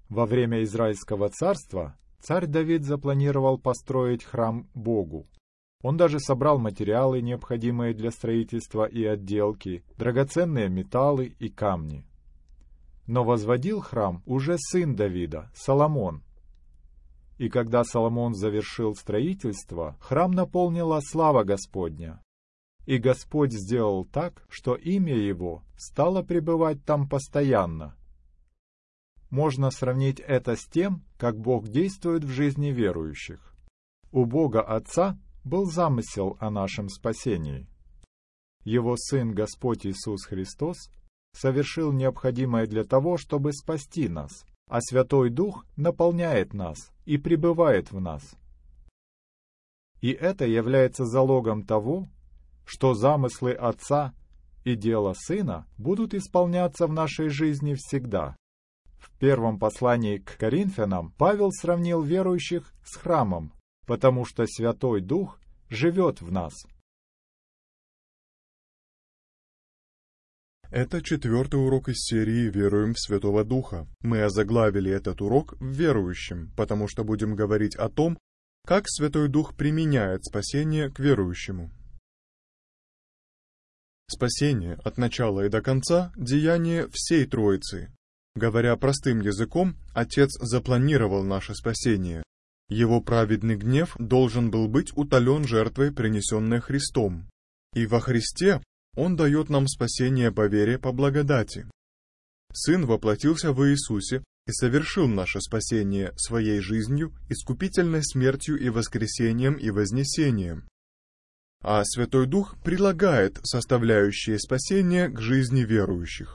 Во время Израильского царства царь Давид запланировал построить храм Богу. Он даже собрал материалы, необходимые для строительства и отделки, драгоценные металлы и камни. Но возводил храм уже сын Давида, Соломон. И когда Соломон завершил строительство, храм наполнила слава Господня. И Господь сделал так, что имя Его стало пребывать там постоянно. Можно сравнить это с тем, как Бог действует в жизни верующих. У Бога Отца был замысел о нашем спасении. Его Сын Господь Иисус Христос совершил необходимое для того, чтобы спасти нас, а Святой Дух наполняет нас и пребывает в нас. И это является залогом того, что замыслы Отца и дело Сына будут исполняться в нашей жизни всегда. В первом послании к Коринфянам Павел сравнил верующих с храмом, потому что Святой Дух живет в нас. Это 4-й урок из серии «Веруем в Святого Духа». Мы озаглавили этот урок верующим, потому что будем говорить о том, как Святой Дух применяет спасение к верующему. Спасение от начала и до конца – деяние всей Троицы. Говоря простым языком, Отец запланировал наше спасение. Его праведный гнев должен был быть утолен жертвой, принесенной Христом. И во Христе Он дает нам спасение по вере, по благодати. Сын воплотился в Иисусе и совершил наше спасение своей жизнью, искупительной смертью и воскресением и вознесением. А Святой Дух прилагает составляющие спасения к жизни верующих.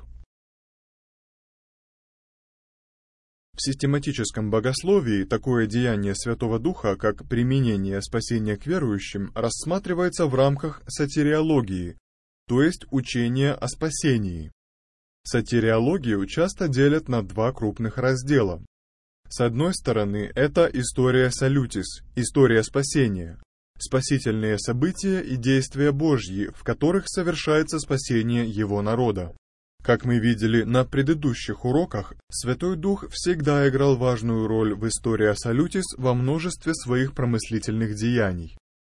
В систематическом богословии такое деяние Святого Духа, как применение спасения к верующим, рассматривается в рамках сотириологии, то есть учения о спасении. Сотириологию часто делят на два крупных раздела. С одной стороны, это история салютис, история спасения, спасительные события и действия Божьи, в которых совершается спасение Его народа. Как мы видели на предыдущих уроках, Святой Дух всегда играл важную роль в истории салютис во множестве своих промыслительных деяний.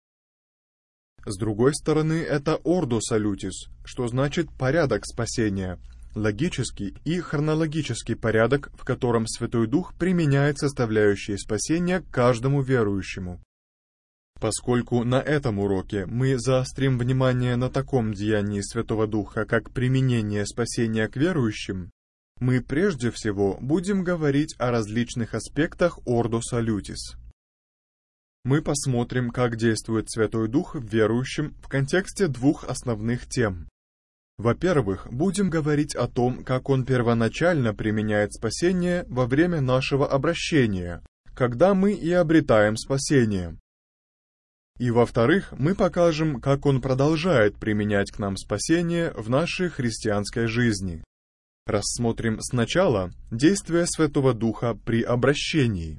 С другой стороны, это ордо салютис, что значит порядок спасения, логический и хронологический порядок, в котором Святой Дух применяет составляющие спасения к каждому верующему. Поскольку на этом уроке мы заострим внимание на таком деянии Святого Духа, как применение спасения к верующим, мы прежде всего будем говорить о различных аспектах ордо салютис. Мы посмотрим, как действует Святой Дух в верующем в контексте двух основных тем. Во-первых, будем говорить о том, как Он первоначально применяет спасение во время нашего обращения, когда мы и обретаем спасение. И во-вторых, мы покажем, как Он продолжает применять к нам спасение в нашей христианской жизни. Рассмотрим сначала действие Святого Духа при обращении.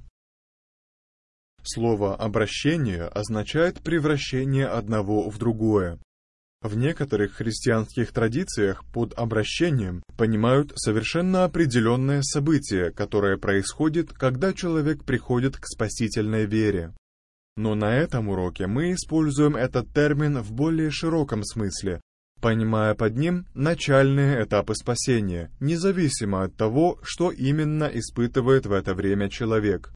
Слово «обращение» означает превращение одного в другое. В некоторых христианских традициях под обращением понимают совершенно определенное событие, которое происходит, когда человек приходит к спасительной вере. Но на этом уроке мы используем этот термин в более широком смысле, понимая под ним начальные этапы спасения, независимо от того, что именно испытывает в это время человек.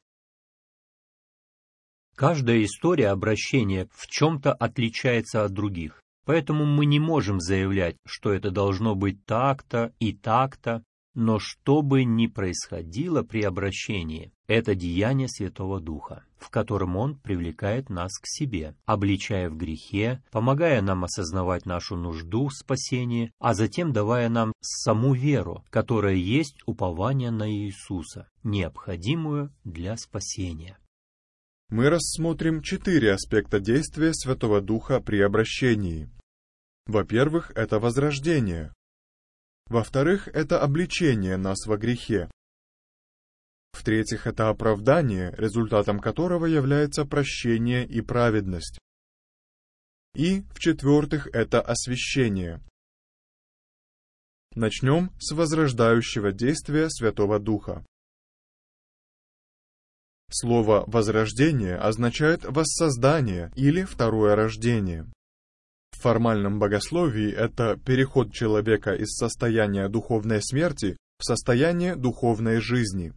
Каждая история обращения в чем-то отличается от других, поэтому мы не можем заявлять, что это должно быть так-то и так-то, но что бы ни происходило при обращении, это деяние Святого Духа, в котором Он привлекает нас к себе, обличая в грехе, помогая нам осознавать нашу нужду в спасении, а затем давая нам саму веру, которая есть упование на Иисуса, необходимую для спасения. Мы рассмотрим 4 аспекта действия Святого Духа при обращении. Во-первых, это возрождение. Во-вторых, это обличение нас во грехе. В-третьих, это оправдание, результатом которого является прощение и праведность. И, в-четвертых, это освящение. Начнем с возрождающего действия Святого Духа. Слово «возрождение» означает «воссоздание» или «второе рождение». В формальном богословии это переход человека из состояния духовной смерти в состояние духовной жизни.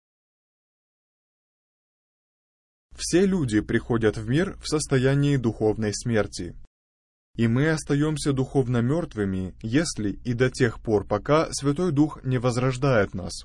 Все люди приходят в мир в состоянии духовной смерти. И мы остаемся духовно мертвыми, если и до тех пор, пока Святой Дух не возрождает нас.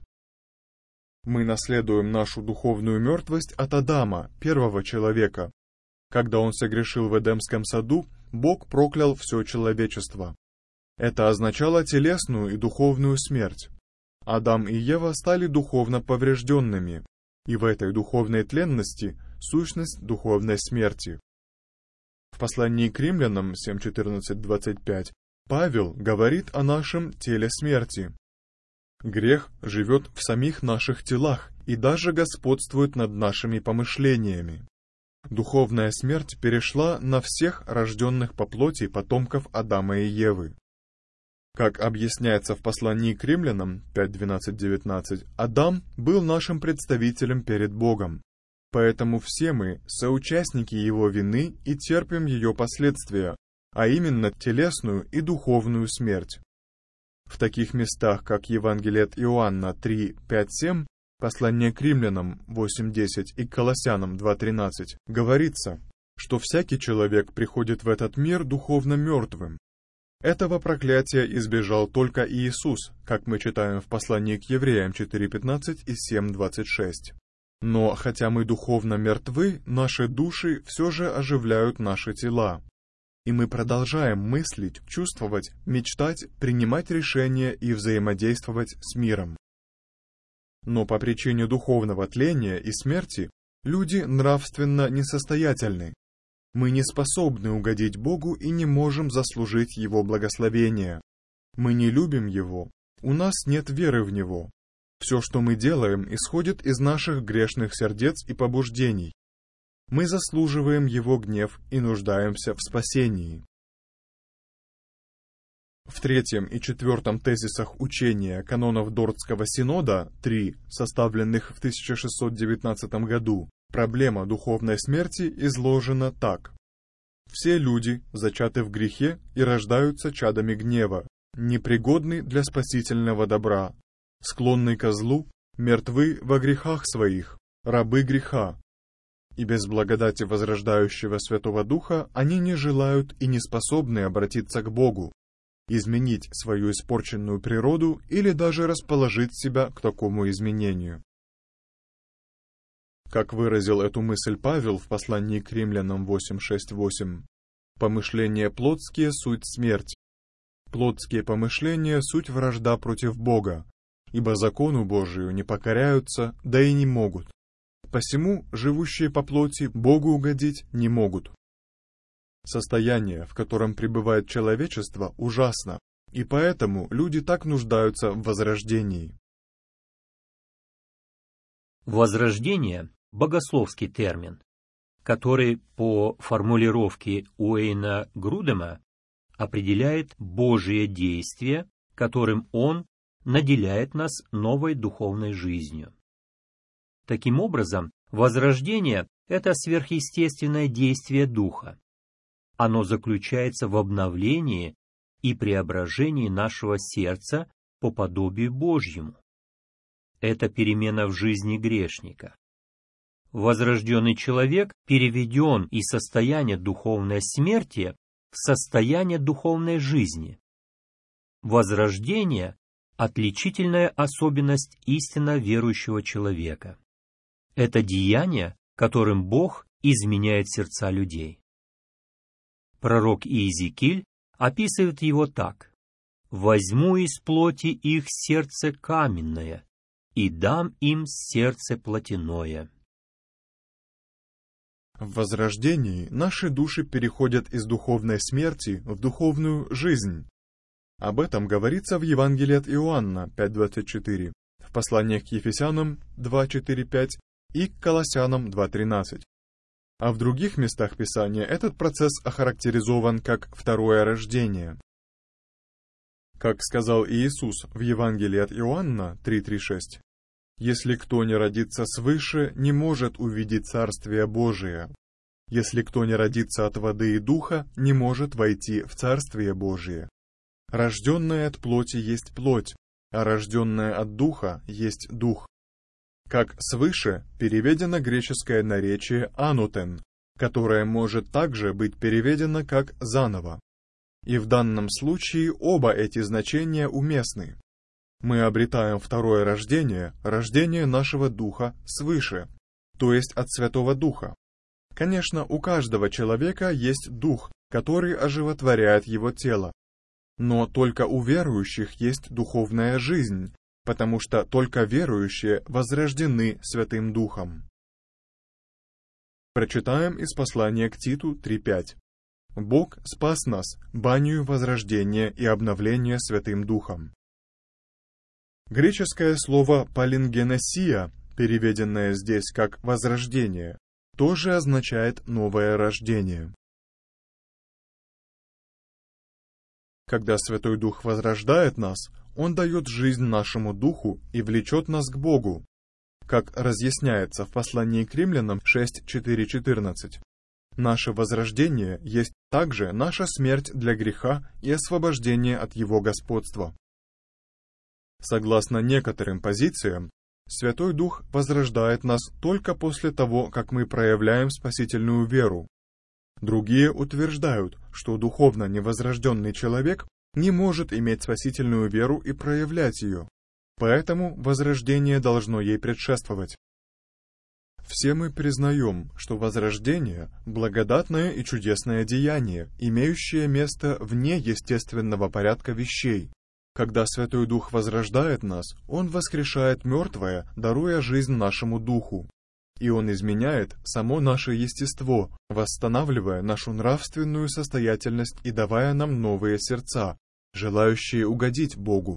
Мы наследуем нашу духовную мертвость от Адама, первого человека. Когда он согрешил в Эдемском саду, Бог проклял все человечество. Это означало телесную и духовную смерть. Адам и Ева стали духовно поврежденными, и в этой духовной тленности сущность духовной смерти. В послании к Римлянам 7:14-25 Павел говорит о нашем теле смерти. Грех живет в самих наших телах и даже господствует над нашими помышлениями. Духовная смерть перешла на всех рожденных по плоти потомков Адама и Евы. Как объясняется в послании к Римлянам 5:12-19, Адам был нашим представителем перед Богом. Поэтому все мы соучастники его вины и терпим ее последствия, а именно телесную и духовную смерть. В таких местах, как Евангелие от Иоанна 3:5-7, послание к Римлянам 8:10 и к Колоссянам 2:13, говорится, что всякий человек приходит в этот мир духовно мертвым. Этого проклятия избежал только Иисус, как мы читаем в послании к Евреям 4:15 и 7:26. Но хотя мы духовно мертвы, наши души все же оживляют наши тела. И мы продолжаем мыслить, чувствовать, мечтать, принимать решения и взаимодействовать с миром. Но по причине духовного тления и смерти люди нравственно несостоятельны. Мы не способны угодить Богу и не можем заслужить Его благословения. Мы не любим Его, у нас нет веры в Него. Все, что мы делаем, исходит из наших грешных сердец и побуждений. Мы заслуживаем Его гнев и нуждаемся в спасении. В 3 и 4 тезисах учения канонов Дортского синода 3, составленных в 1619 году, проблема духовной смерти изложена так. Все люди зачаты в грехе и рождаются чадами гнева, непригодны для спасительного добра, склонны ко злу, мертвы во грехах своих, рабы греха. И без благодати возрождающего Святого Духа они не желают и не способны обратиться к Богу, изменить свою испорченную природу или даже расположить себя к такому изменению. Как выразил эту мысль Павел в послании к Римлянам 8:6-8, «Помышления плотские — суть смерть. Плотские помышления — суть вражда против Бога, ибо закону Божию не покоряются, да и не могут. Посему живущие по плоти Богу угодить не могут». Состояние, в котором пребывает человечество, ужасно, и поэтому люди так нуждаются в возрождении. Возрождение – богословский термин, который по формулировке Уэйна Грудема определяет Божие действие, которым Он наделяет нас новой духовной жизнью. Таким образом, возрождение – это сверхъестественное действие Духа. Оно заключается в обновлении и преображении нашего сердца по подобию Божьему. Это перемена в жизни грешника. Возрожденный человек переведен из состояния духовной смерти в состояние духовной жизни. Возрождение – отличительная особенность истинно верующего человека. Это деяние, которым Бог изменяет сердца людей. Пророк Иезекииль описывает его так: «Возьму из плоти их сердце каменное, и дам им сердце плотяное». В возрождении наши души переходят из духовной смерти в духовную жизнь. Об этом говорится в Евангелии от Иоанна 5:24, в посланиях к Ефесянам 2:4-5 и к Колоссянам 2:13. А в других местах Писания этот процесс охарактеризован как второе рождение. Как сказал Иисус в Евангелии от Иоанна 3:3-6, Если кто не родится свыше, не может увидеть Царствие Божие. Если кто не родится от воды и духа, не может войти в Царствие Божие. Рожденное от плоти есть плоть, а рожденное от духа есть дух. Как свыше переведено греческое наречие «анутен», которое может также быть переведено как «заново». И в данном случае оба эти значения уместны. Мы обретаем второе рождение, рождение нашего духа свыше, то есть от Святого Духа. Конечно, у каждого человека есть дух, который оживотворяет его тело. Но только у верующих есть духовная жизнь, потому что только верующие возрождены Святым Духом. Прочитаем из послания к Титу 3:5. Бог спас нас банию возрождения и обновления Святым Духом. Греческое слово «палингенесия», переведенное здесь как «возрождение», тоже означает «новое рождение». Когда Святой Дух возрождает нас, Он дает жизнь нашему духу и влечет нас к Богу, как разъясняется в послании к Римлянам 6:4-14. Наше возрождение есть также наша смерть для греха и освобождение от его господства. Согласно некоторым позициям, Святой Дух возрождает нас только после того, как мы проявляем спасительную веру. Другие утверждают, что духовно невозрожденный человек не может иметь спасительную веру и проявлять ее, поэтому возрождение должно ей предшествовать. Все мы признаем, что возрождение – благодатное и чудесное деяние, имеющее место вне естественного порядка вещей. Когда Святой Дух возрождает нас, Он воскрешает мертвое, даруя жизнь нашему духу. И Он изменяет само наше естество, восстанавливая нашу нравственную состоятельность и давая нам новые сердца, желающие угодить Богу.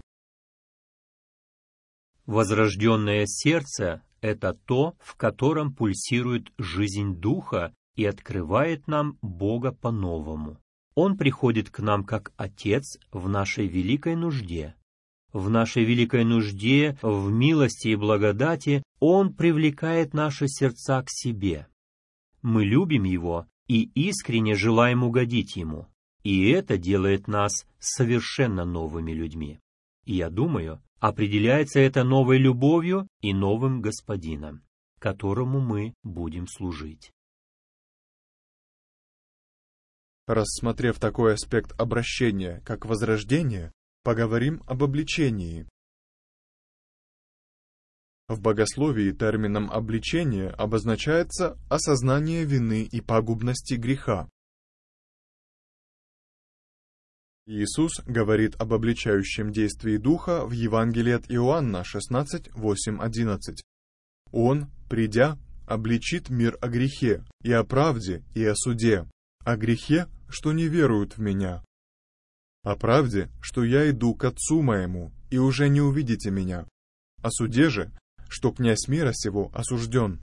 Возрожденное сердце — это то, в котором пульсирует жизнь Духа и открывает нам Бога по-новому. Он приходит к нам как Отец в нашей великой нужде. В нашей великой нужде, в милости и благодати Он привлекает наши сердца к себе. Мы любим Его и искренне желаем угодить Ему. И это делает нас совершенно новыми людьми. И я думаю, определяется это новой любовью и новым Господином, которому мы будем служить. Рассмотрев такой аспект обращения, как возрождение, поговорим об обличении. В богословии термином «обличение» обозначается осознание вины и пагубности греха. Иисус говорит об обличающем действии Духа в Евангелии от Иоанна 16:8-11. Он, придя, обличит мир о грехе, и о правде, и о суде. О грехе, что не веруют в Меня. О правде, что Я иду к Отцу Моему, и уже не увидите Меня. О суде же, что князь мира сего осужден.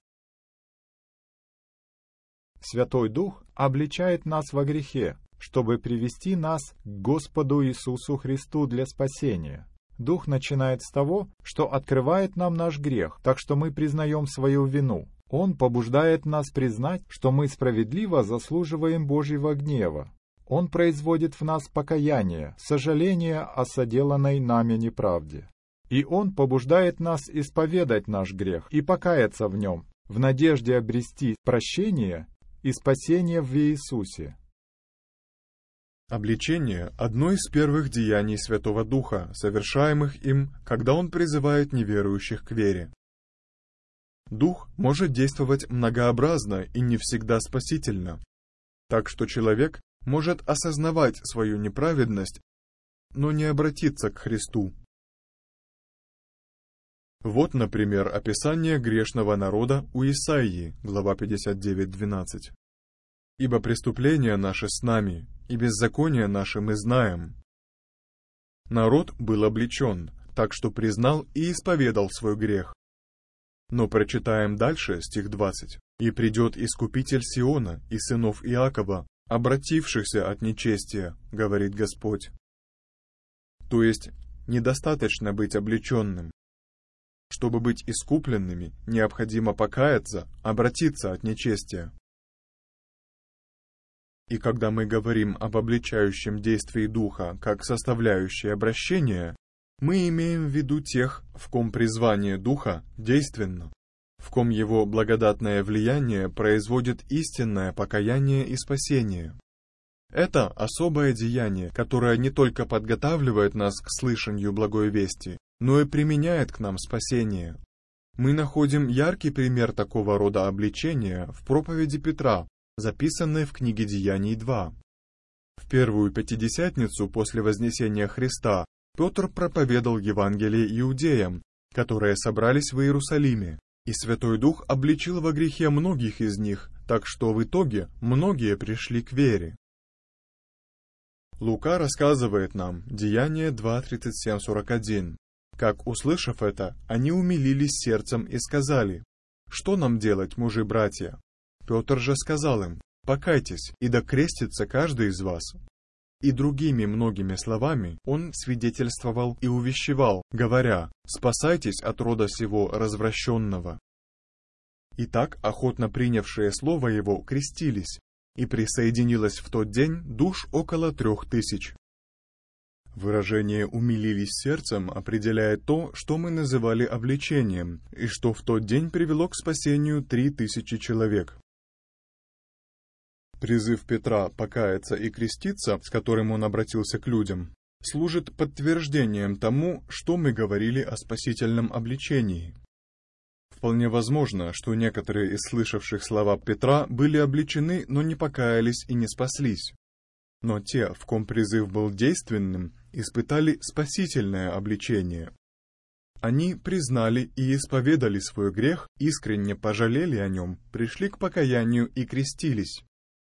Святой Дух обличает нас во грехе, чтобы привести нас к Господу Иисусу Христу для спасения. Дух начинает с того, что открывает нам наш грех, так что мы признаем свою вину. Он побуждает нас признать, что мы справедливо заслуживаем Божьего гнева. Он производит в нас покаяние, сожаление о соделанной нами неправде. И Он побуждает нас исповедать наш грех и покаяться в нем, в надежде обрести прощение и спасение в Иисусе. Обличение – одно из первых деяний Святого Духа, совершаемых им, когда Он призывает неверующих к вере. Дух может действовать многообразно и не всегда спасительно, так что человек может осознавать свою неправедность, но не обратиться к Христу. Вот, например, описание грешного народа у Исаии, глава 59:12. «Ибо преступления наши с нами, и беззакония наши мы знаем». Народ был обличен, так что признал и исповедал свой грех. Но прочитаем дальше стих 20. «И придет Искупитель Сиона и сынов Иакова, обратившихся от нечестия, говорит Господь». То есть, недостаточно быть обличенным. Чтобы быть искупленными, необходимо покаяться, обратиться от нечестия. И когда мы говорим об обличающем действии Духа как составляющей обращения, мы имеем в виду тех, в ком призвание Духа действенно, в ком его благодатное влияние производит истинное покаяние и спасение. Это особое деяние, которое не только подготавливает нас к слышанию благой вести, но и применяет к нам спасение. Мы находим яркий пример такого рода обличения в проповеди Петра, записанной в книге Деяний 2. В первую Пятидесятницу после Вознесения Христа Петр проповедовал Евангелие иудеям, которые собрались в Иерусалиме, и Святой Дух обличил во грехе многих из них, так что в итоге многие пришли к вере. Лука рассказывает нам, Деяния 2:37-41, как, услышав это, они умилились сердцем и сказали: «Что нам делать, мужи-братья?» Петр же сказал им: «Покайтесь, и да крестится каждый из вас». И другими многими словами он свидетельствовал и увещевал, говоря: «Спасайтесь от рода сего развращенного». Итак, охотно принявшие слово его крестились, и присоединилось в тот день душ около 3000. Выражение «умилились сердцем» определяет то, что мы называли обличением, и что в тот день привело к спасению 3000 человек. Призыв Петра покаяться и креститься, с которым он обратился к людям, служит подтверждением тому, что мы говорили о спасительном обличении. Вполне возможно, что некоторые из слышавших слова Петра были обличены, но не покаялись и не спаслись. Но те, в ком призыв был действенным, испытали спасительное обличение. Они признали и исповедали свой грех, искренне пожалели о нем, пришли к покаянию и крестились.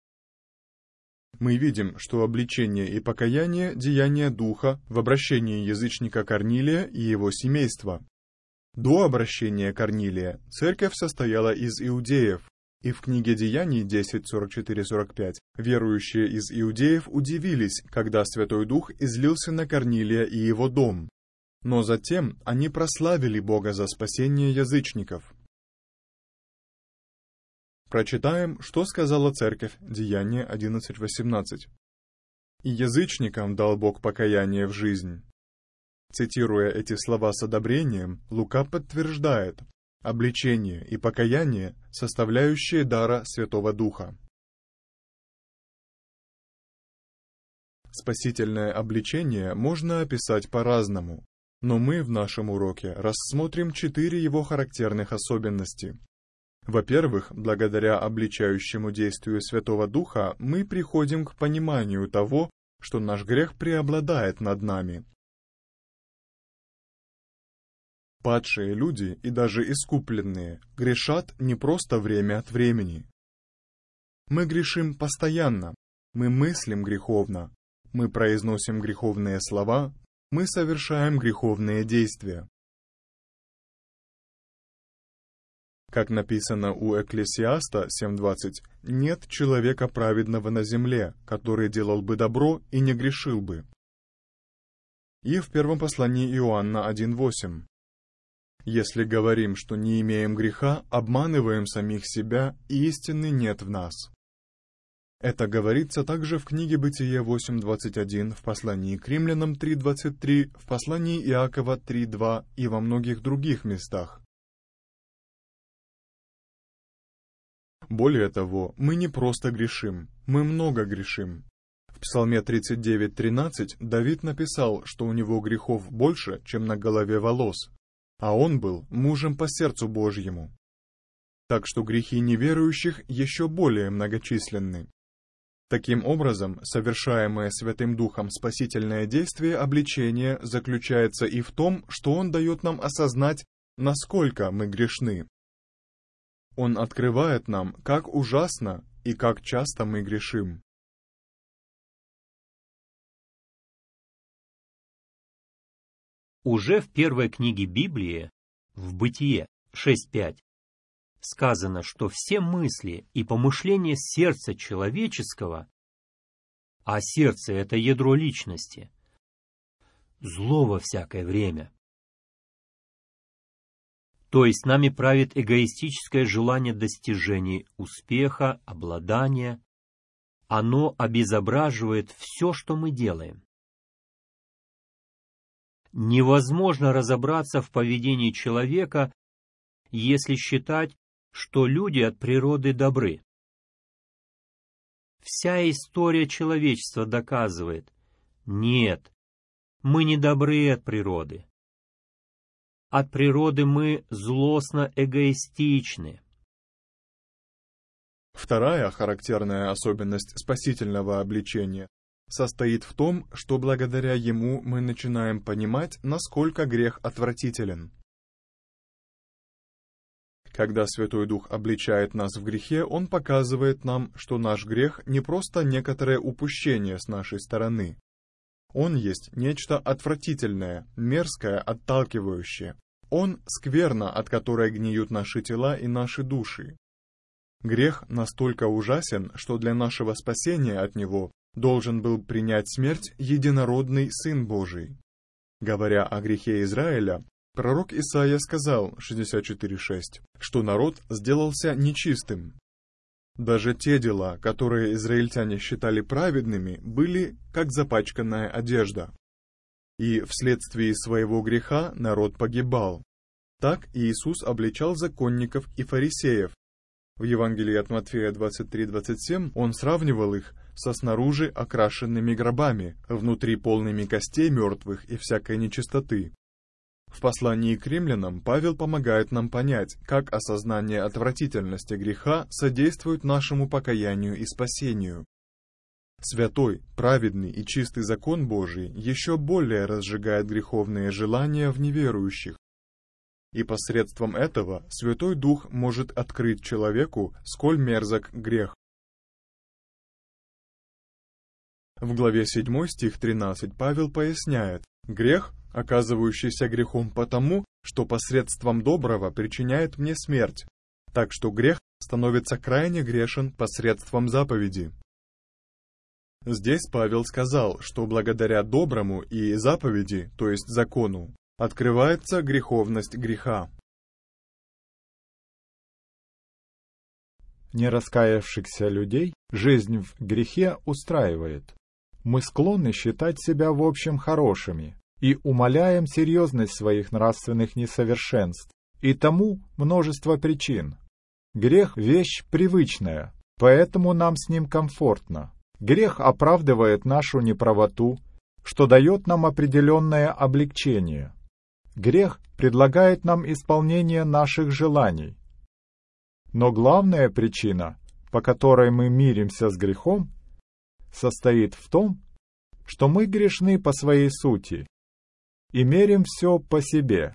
Мы видим, что обличение и покаяние – деяния Духа в обращении язычника Корнилия и его семейства. До обращения Корнилия церковь состояла из иудеев, и в книге Деяний 10:44-45 верующие из иудеев удивились, когда Святой Дух излился на Корнилия и его дом. Но затем они прославили Бога за спасение язычников. Прочитаем, что сказала церковь, Деяния 11:18. «И язычникам дал Бог покаяние в жизнь». Цитируя эти слова с одобрением, Лука подтверждает: обличение и покаяние – составляющие дара Святого Духа. Спасительное обличение можно описать по-разному, но мы в нашем уроке рассмотрим 4 его характерных особенности. Во-первых, благодаря обличающему действию Святого Духа мы приходим к пониманию того, что наш грех преобладает над нами. Падшие люди и даже искупленные грешат не просто время от времени. Мы грешим постоянно, мы мыслим греховно, мы произносим греховные слова, мы совершаем греховные действия. Как написано у Экклесиаста 7:20, нет человека праведного на земле, который делал бы добро и не грешил бы. И в первом послании Иоанна 1:8. Если говорим, что не имеем греха, обманываем самих себя, и истины нет в нас. Это говорится также в книге Бытие 8:21, в послании к Римлянам 3:23, в послании Иакова 3:2 и во многих других местах. Более того, мы не просто грешим, мы много грешим. В Псалме 39:13 Давид написал, что у него грехов больше, чем на голове волос, а он был мужем по сердцу Божьему. Так что грехи неверующих еще более многочисленны. Таким образом, совершаемое Святым Духом спасительное действие обличения заключается и в том, что он дает нам осознать, насколько мы грешны. Он открывает нам, как ужасно и как часто мы грешим. Уже в первой книге Библии, в Бытие 6:5, сказано, что все мысли и помышления сердца человеческого, а сердце — это ядро личности, зло во всякое время. То есть нами правит эгоистическое желание достижения успеха, обладания. Оно обезображивает все, что мы делаем. Невозможно разобраться в поведении человека, если считать, что люди от природы добры. Вся история человечества доказывает: нет, мы не добры от природы. От природы мы злостно эгоистичны. Вторая характерная особенность спасительного обличения состоит в том, что благодаря ему мы начинаем понимать, насколько грех отвратителен. Когда Святой Дух обличает нас в грехе, Он показывает нам, что наш грех не просто некоторое упущение с нашей стороны. Он есть нечто отвратительное, мерзкое, отталкивающее. Он — скверна, от которой гниют наши тела и наши души. Грех настолько ужасен, что для нашего спасения от него должен был принять смерть единородный Сын Божий. Говоря о грехе Израиля, пророк Исаия сказал, 64:6, что народ сделался нечистым. Даже те дела, которые израильтяне считали праведными, были как запачканная одежда. И вследствие своего греха народ погибал. Так Иисус обличал законников и фарисеев. В Евангелии от Матфея 23:27 Он сравнивал их со снаружи окрашенными гробами, внутри полными костей мертвых и всякой нечистоты. В послании к римлянам Павел помогает нам понять, как осознание отвратительности греха содействует нашему покаянию и спасению. Святой, праведный и чистый закон Божий еще более разжигает греховные желания в неверующих. И посредством этого Святой Дух может открыть человеку, сколь мерзок грех. В главе 7 стих 13 Павел поясняет: «Грех, оказывающийся грехом потому, что посредством доброго причиняет мне смерть, так что грех становится крайне грешен посредством заповеди». Здесь Павел сказал, что благодаря доброму и заповеди, то есть закону, открывается греховность греха. Нераскаявшихся людей жизнь в грехе устраивает. Мы склонны считать себя в общем хорошими и умаляем серьезность своих нравственных несовершенств. И тому множество причин. Грех — вещь привычная, поэтому нам с ним комфортно. Грех оправдывает нашу неправоту, что дает нам определенное облегчение. Грех предлагает нам исполнение наших желаний. Но главная причина, по которой мы миримся с грехом, состоит в том, что мы грешны по своей сути и мерим все по себе.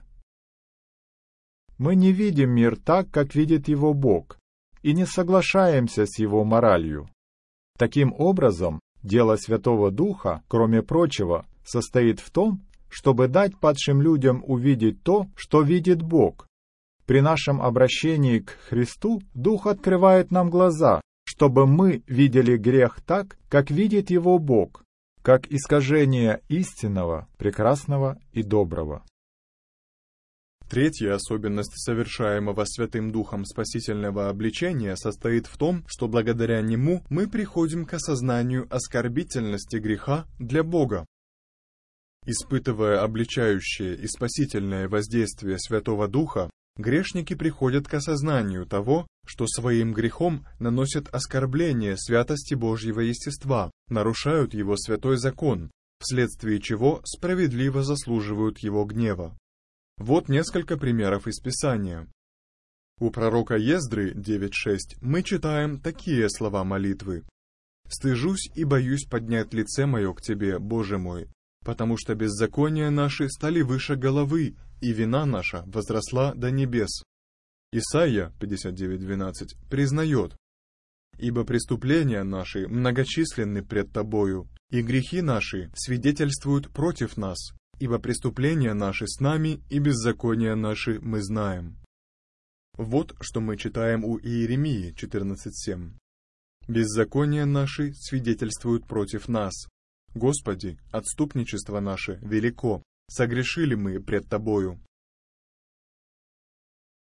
Мы не видим мир так, как видит его Бог, и не соглашаемся с его моралью. Таким образом, дело Святого Духа, кроме прочего, состоит в том, чтобы дать падшим людям увидеть то, что видит Бог. При нашем обращении к Христу Дух открывает нам глаза, чтобы мы видели грех так, как видит его Бог, как искажение истинного, прекрасного и доброго. Третья особенность совершаемого Святым Духом спасительного обличения состоит в том, что благодаря нему мы приходим к осознанию оскорбительности греха для Бога. Испытывая обличающее и спасительное воздействие Святого Духа, грешники приходят к осознанию того, что своим грехом наносят оскорбление святости Божьего естества, нарушают его святой закон, вследствие чего справедливо заслуживают его гнева. Вот несколько примеров из Писания. У пророка Ездры 9:6 мы читаем такие слова молитвы: «Стыжусь и боюсь поднять лице мое к Тебе, Боже мой, потому что беззакония наши стали выше головы, и вина наша возросла до небес». Исайя 59:12 признает: «Ибо преступления наши многочисленны пред Тобою, и грехи наши свидетельствуют против нас, ибо преступления наши с нами, и беззакония наши мы знаем». Вот что мы читаем у Иеремии 14:7. «Беззакония наши свидетельствуют против нас. Господи, отступничество наше велико, согрешили мы пред Тобою».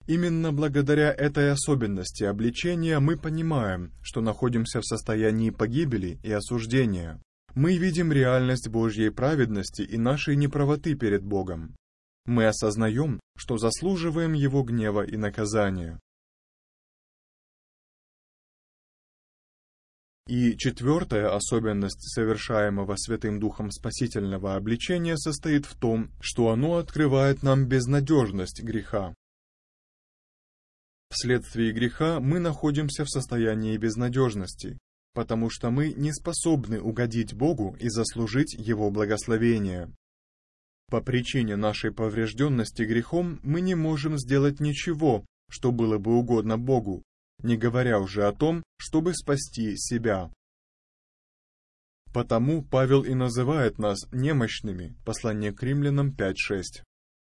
Именно благодаря этой особенности обличения мы понимаем, что находимся в состоянии погибели и осуждения. Мы видим реальность Божьей праведности и нашей неправоты перед Богом. Мы осознаем, что заслуживаем Его гнева и наказания. И четвертая особенность совершаемого Святым Духом спасительного обличения состоит в том, что оно открывает нам безнадежность греха. Вследствие греха мы находимся в состоянии безнадежности, потому что мы не способны угодить Богу и заслужить Его благословение. По причине нашей поврежденности грехом мы не можем сделать ничего, что было бы угодно Богу, не говоря уже о том, чтобы спасти себя. Потому Павел и называет нас немощными, послание к Римлянам 5:6.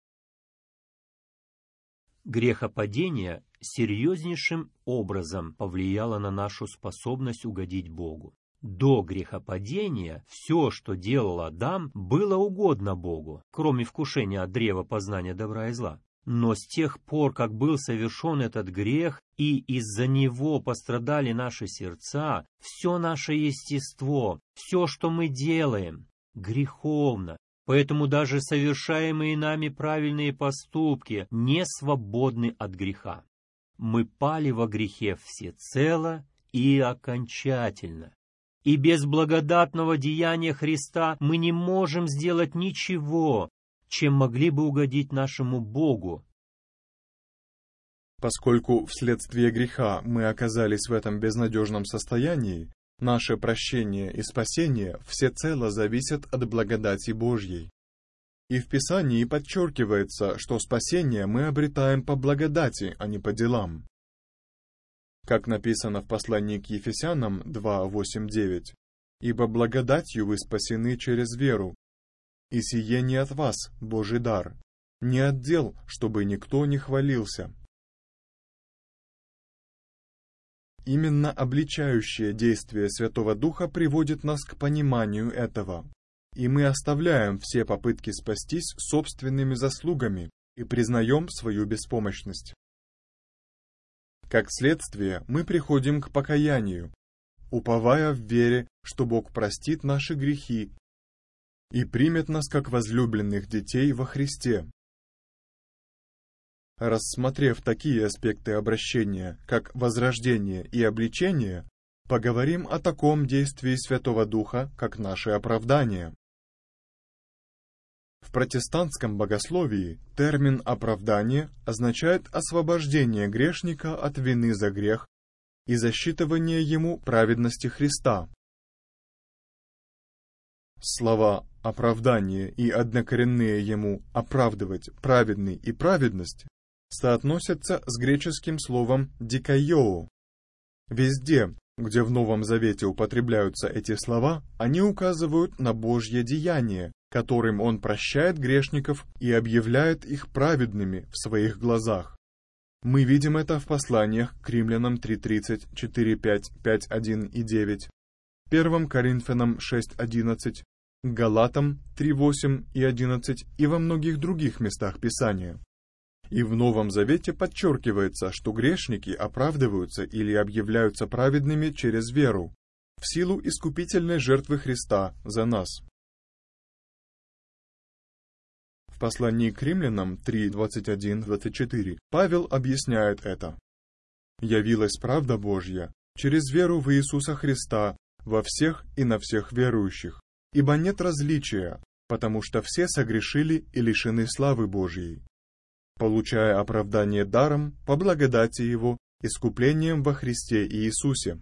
Грехопадение серьезнейшим образом повлияло на нашу способность угодить Богу. До грехопадения все, что делал Адам, было угодно Богу, кроме вкушения от древа познания добра и зла. Но с тех пор, как был совершен этот грех, и из-за него пострадали наши сердца, все наше естество, все, что мы делаем, греховно. Поэтому даже совершаемые нами правильные поступки не свободны от греха. Мы пали во грехе всецело и окончательно. И без благодатного деяния Христа мы не можем сделать ничего, чем могли бы угодить нашему Богу. Поскольку вследствие греха мы оказались в этом безнадежном состоянии, наше прощение и спасение всецело зависят от благодати Божьей. И в Писании подчеркивается, что спасение мы обретаем по благодати, а не по делам. Как написано в послании к Ефесянам 2:8-9, «Ибо благодатью вы спасены через веру, и сие не от вас, Божий дар, не от дел, чтобы никто не хвалился». Именно обличающее действие Святого Духа приводит нас к пониманию этого, и мы оставляем все попытки спастись собственными заслугами и признаем свою беспомощность. Как следствие, мы приходим к покаянию, уповая в вере, что Бог простит наши грехи и примет нас как возлюбленных детей во Христе. Рассмотрев такие аспекты обращения, как возрождение и обличение, поговорим о таком действии Святого Духа, как наше оправдание. В протестантском богословии термин «оправдание» означает освобождение грешника от вины за грех и засчитывание ему праведности Христа. Слова «оправдание» и однокоренные ему «оправдывать», «праведный» и «праведность» соотносятся с греческим словом «дикайоу». Везде, где в Новом Завете употребляются эти слова, они указывают на Божье деяние, которым Он прощает грешников и объявляет их праведными в своих глазах. Мы видим это в посланиях к Римлянам 3:30, 4:5, 5:1 и 9, 1 Коринфянам 6:11, Галатам 3:8 и 11 и во многих других местах Писания. И в Новом Завете подчеркивается, что грешники оправдываются или объявляются праведными через веру, в силу искупительной жертвы Христа за нас. В послании к Римлянам 3:21-24 Павел объясняет это. «Явилась правда Божья через веру в Иисуса Христа во всех и на всех верующих, ибо нет различия, потому что все согрешили и лишены славы Божьей, получая оправдание даром по благодати Его, искуплением во Христе Иисусе».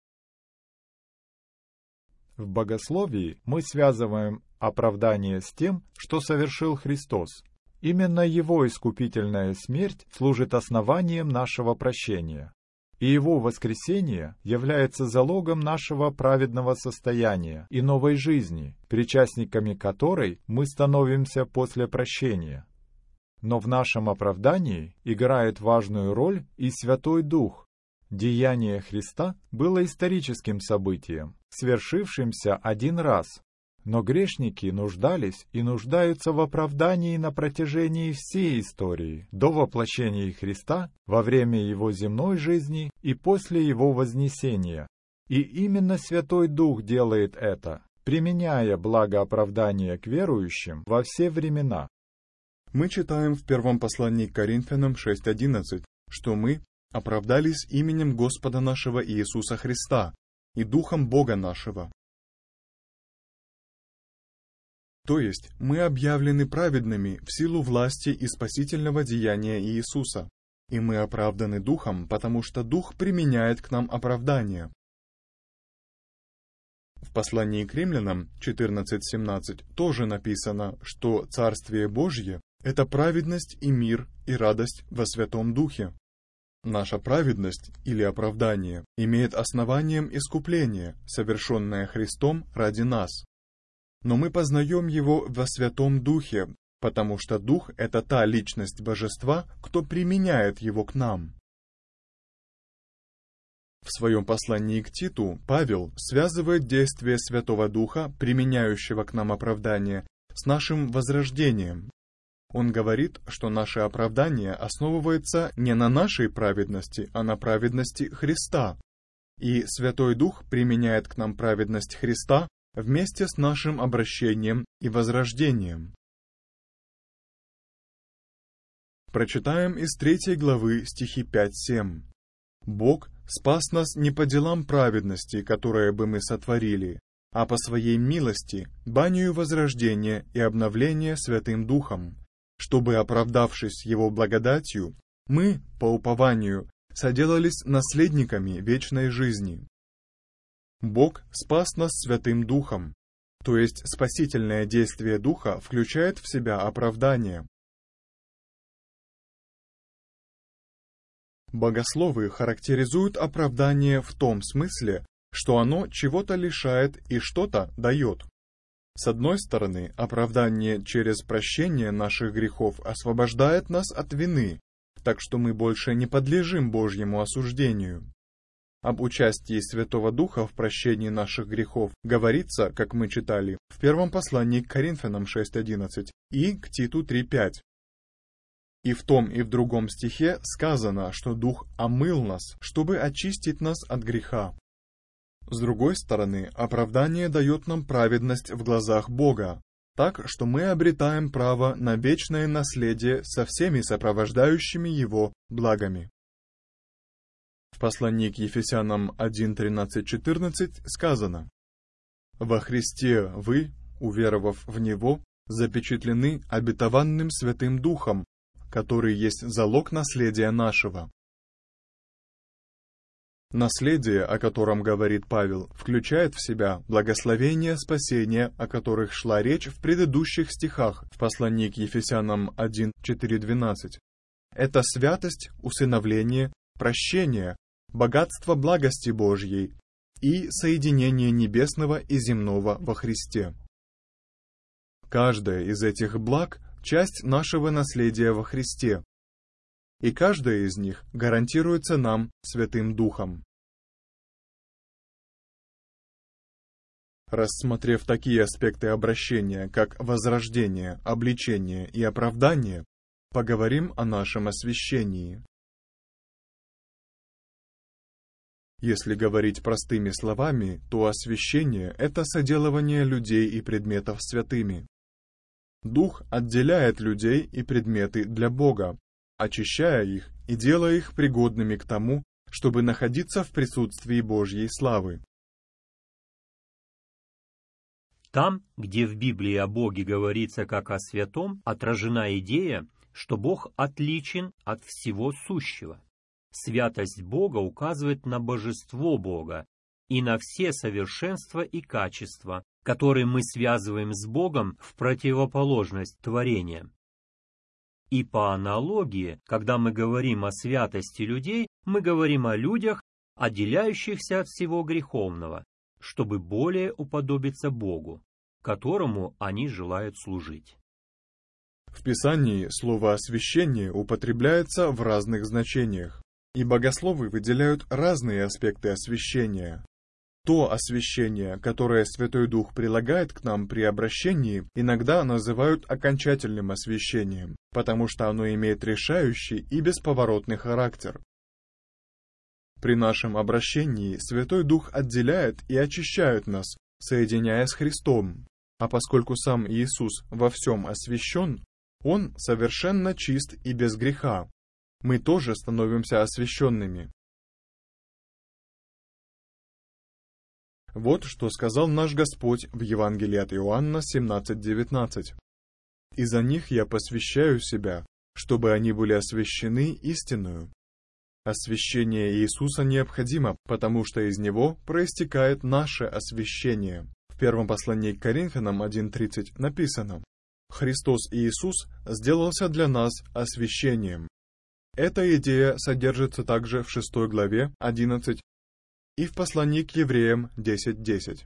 В богословии мы связываем оправдание с тем, что совершил Христос. Именно Его искупительная смерть служит основанием нашего прощения, и Его воскресение является залогом нашего праведного состояния и новой жизни, причастниками которой мы становимся после прощения. Но в нашем оправдании играет важную роль и Святой Дух. Деяние Христа было историческим событием, свершившимся один раз. Но грешники нуждались и нуждаются в оправдании на протяжении всей истории, до воплощения Христа, во время Его земной жизни и после Его вознесения. И именно Святой Дух делает это, применяя благо оправдания к верующим во все времена. Мы читаем в первом послании к Коринфянам 6:11, что мы оправдались именем Господа нашего Иисуса Христа и Духом Бога нашего. То есть мы объявлены праведными в силу власти и спасительного деяния Иисуса, и мы оправданы Духом, потому что Дух применяет к нам оправдание. В послании к Римлянам 14:17 тоже написано, что Царствие Божье – это праведность и мир и радость во Святом Духе. Наша праведность или оправдание имеет основанием искупление, совершенное Христом ради нас. Но мы познаем Его во Святом Духе, потому что Дух – это та личность Божества, кто применяет Его к нам. В своем послании к Титу Павел связывает действие Святого Духа, применяющего к нам оправдание, с нашим возрождением. Он говорит, что наше оправдание основывается не на нашей праведности, а на праведности Христа. И Святой Дух применяет к нам праведность Христа вместе с нашим обращением и возрождением. Прочитаем из 3 главы стихи 5-7. «Бог спас нас не по делам праведности, которые бы мы сотворили, а по Своей милости, банию возрождения и обновления Святым Духом, чтобы, оправдавшись Его благодатью, мы, по упованию, соделались наследниками вечной жизни». Бог спас нас Святым Духом, то есть спасительное действие Духа включает в себя оправдание. Богословы характеризуют оправдание в том смысле, что оно чего-то лишает и что-то дает. С одной стороны, оправдание через прощение наших грехов освобождает нас от вины, так что мы больше не подлежим Божьему осуждению. Об участии Святого Духа в прощении наших грехов говорится, как мы читали, в первом послании к Коринфянам 6:11 и к Титу 3:5. И в том и в другом стихе сказано, что Дух омыл нас, чтобы очистить нас от греха. С другой стороны, оправдание дает нам праведность в глазах Бога, так что мы обретаем право на вечное наследие со всеми сопровождающими его благами. В послании к Ефесянам 1:13-14 сказано: «Во Христе вы, уверовав в Него, запечатлены обетованным Святым Духом, который есть залог наследия нашего». Наследие, о котором говорит Павел, включает в себя благословение спасения, о которых шла речь в предыдущих стихах в послании к Ефесянам 1:4-12. Это святость, усыновление, прощение, богатство благости Божьей и соединение небесного и земного во Христе. Каждая из этих благ – часть нашего наследия во Христе, и каждая из них гарантируется нам Святым Духом. Рассмотрев такие аспекты обращения, как возрождение, обличение и оправдание, поговорим о нашем освящении. Если говорить простыми словами, то освящение – это соделывание людей и предметов святыми. Дух отделяет людей и предметы для Бога, очищая их и делая их пригодными к тому, чтобы находиться в присутствии Божьей славы. Там, где в Библии о Боге говорится как о святом, отражена идея, что Бог отличен от всего сущего. Святость Бога указывает на божество Бога и на все совершенства и качества, которые мы связываем с Богом в противоположность творения. И по аналогии, когда мы говорим о святости людей, мы говорим о людях, отделяющихся от всего греховного, чтобы более уподобиться Богу, которому они желают служить. В Писании слово «освящение» употребляется в разных значениях, и богословы выделяют разные аспекты освящения. То освящение, которое Святой Дух прилагает к нам при обращении, иногда называют окончательным освящением, потому что оно имеет решающий и бесповоротный характер. При нашем обращении Святой Дух отделяет и очищает нас, соединяя с Христом, а поскольку сам Иисус во всем освящен, Он совершенно чист и без греха. Мы тоже становимся освященными. Вот что сказал наш Господь в Евангелии от Иоанна 17:19. «Из-за них я посвящаю себя, чтобы они были освящены истинную». Освящение Иисуса необходимо, потому что из Него проистекает наше освящение. В первом послании к Коринфянам 1:30 написано: «Христос Иисус сделался для нас освящением». Эта идея содержится также в 6 главе 11 и в послании к евреям 10:10.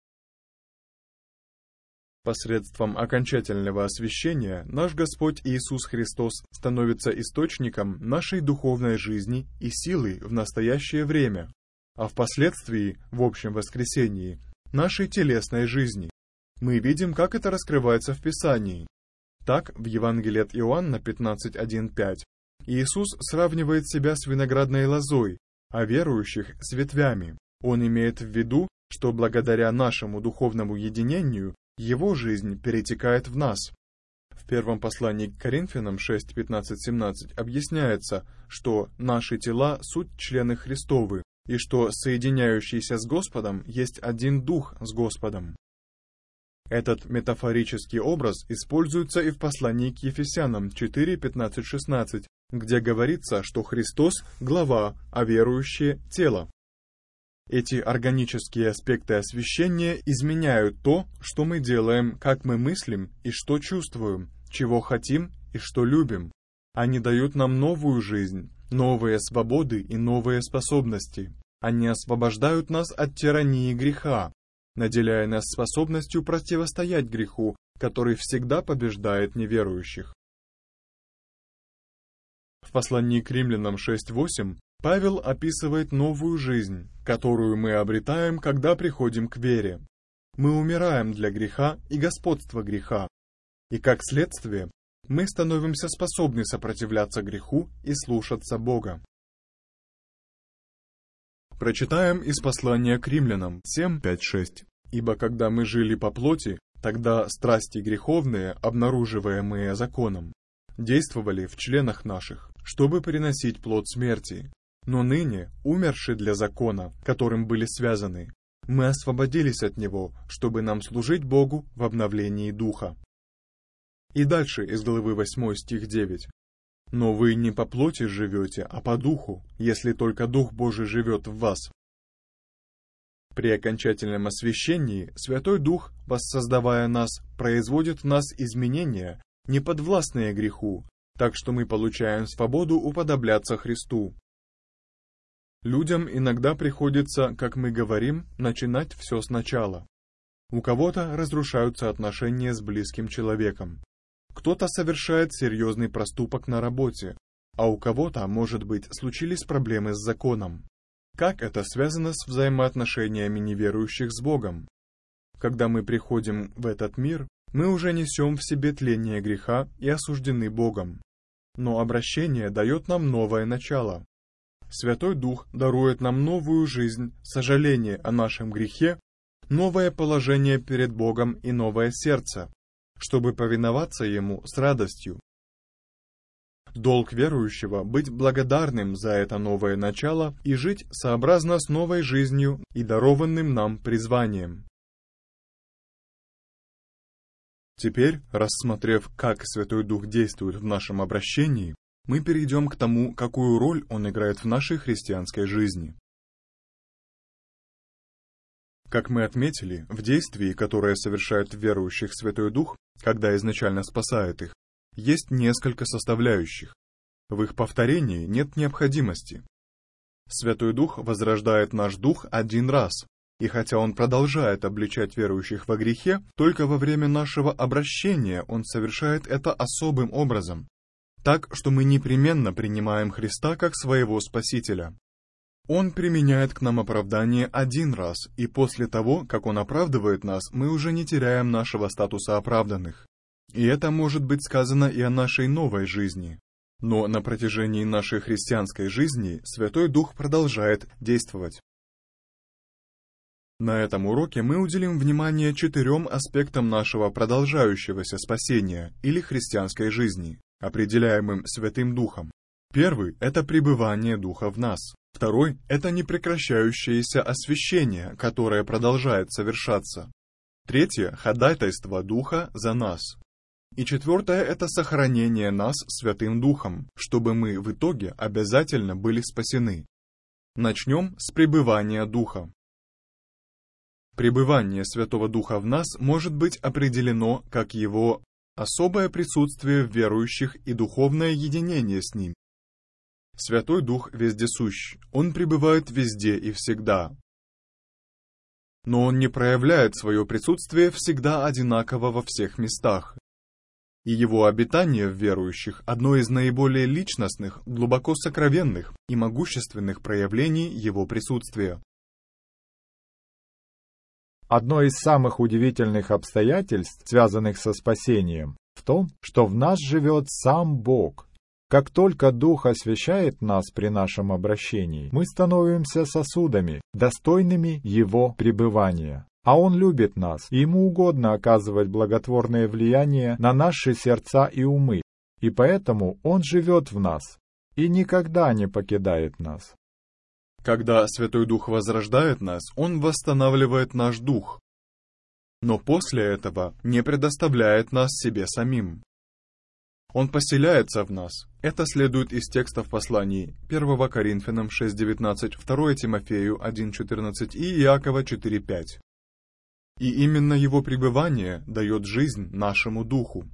Посредством окончательного освящения наш Господь Иисус Христос становится источником нашей духовной жизни и силы в настоящее время, а впоследствии, в общем воскресении, нашей телесной жизни. Мы видим, как это раскрывается в Писании. Так, в Евангелии от Иоанна 15:1-5 Иисус сравнивает себя с виноградной лозой, а верующих с ветвями. Он имеет в виду, что благодаря нашему духовному единению Его жизнь перетекает в нас. В первом послании к Коринфянам 6:15-17 объясняется, что наши тела — суть члены Христовы, и что соединяющийся с Господом есть один Дух с Господом. Этот метафорический образ используется и в послании к Ефесянам 4:15-16, где говорится, что Христос — глава, а верующие — тело. Эти органические аспекты освящения изменяют то, что мы делаем, как мы мыслим и что чувствуем, чего хотим и что любим. Они дают нам новую жизнь, новые свободы и новые способности. Они освобождают нас от тирании греха, наделяя нас способностью противостоять греху, который всегда побеждает неверующих. В послании к Римлянам 6:8 Павел описывает новую жизнь, которую мы обретаем, когда приходим к вере. Мы умираем для греха и господства греха, и как следствие мы становимся способны сопротивляться греху и слушаться Бога. Прочитаем из послания к Римлянам 7:5-6. «Ибо когда мы жили по плоти, тогда страсти греховные, обнаруживаемые законом, действовали в членах наших, чтобы приносить плод смерти. Но ныне, умерши для закона, которым были связаны, мы освободились от него, чтобы нам служить Богу в обновлении духа». И дальше из главы 8 стих 9. «Но вы не по плоти живете, а по духу, если только Дух Божий живет в вас». При окончательном освящении Святой Дух, воссоздавая нас, производит в нас изменения, не подвластные греху, так что мы получаем свободу уподобляться Христу. Людям иногда приходится, как мы говорим, начинать все сначала. У кого-то разрушаются отношения с близким человеком. Кто-то совершает серьезный проступок на работе, а у кого-то, может быть, случились проблемы с законом. Как это связано с взаимоотношениями неверующих с Богом? Когда мы приходим в этот мир, мы уже несем в себе тление греха и осуждены Богом. Но обращение дает нам новое начало. Святой Дух дарует нам новую жизнь, сожаление о нашем грехе, новое положение перед Богом и новое сердце, чтобы повиноваться Ему с радостью. Долг верующего — быть благодарным за это новое начало и жить сообразно с новой жизнью и дарованным нам призванием. Теперь, рассмотрев, как Святой Дух действует в нашем обращении, мы перейдем к тому, какую роль он играет в нашей христианской жизни. Как мы отметили, в действии, которое совершает в верующих Святой Дух, когда изначально спасает их, есть несколько составляющих. В их повторении нет необходимости. Святой Дух возрождает наш дух один раз, и хотя Он продолжает обличать верующих во грехе, только во время нашего обращения Он совершает это особым образом, так, что мы непременно принимаем Христа как своего Спасителя. Он применяет к нам оправдание один раз, и после того, как Он оправдывает нас, мы уже не теряем нашего статуса оправданных. И это может быть сказано и о нашей новой жизни. Но на протяжении нашей христианской жизни Святой Дух продолжает действовать. На этом уроке мы уделим внимание 4 аспектам нашего продолжающегося спасения или христианской жизни, определяемым Святым Духом. Первый – это пребывание Духа в нас. Второй – это непрекращающееся освящение, которое продолжает совершаться. Третье – ходатайство Духа за нас. И четвертое – это сохранение нас Святым Духом, чтобы мы в итоге обязательно были спасены. Начнем с пребывания Духа. Пребывание Святого Духа в нас может быть определено как Его особое присутствие в верующих и духовное единение с Ним. Святой Дух вездесущ, Он пребывает везде и всегда. Но Он не проявляет свое присутствие всегда одинаково во всех местах. И Его обитание в верующих – одно из наиболее личностных, глубоко сокровенных и могущественных проявлений Его присутствия. Одно из самых удивительных обстоятельств, связанных со спасением, в том, что в нас живет сам Бог. Как только Дух освящает нас при нашем обращении, мы становимся сосудами, достойными Его пребывания. А Он любит нас, и Ему угодно оказывать благотворное влияние на наши сердца и умы, и поэтому Он живет в нас и никогда не покидает нас. Когда Святой Дух возрождает нас, Он восстанавливает наш дух, но после этого не предоставляет нас себе самим. Он поселяется в нас. Это следует из текстов посланий 1 Коринфянам 6:19, 2 Тимофею 1:14 и Иакова 4:5. И именно Его пребывание дает жизнь нашему духу.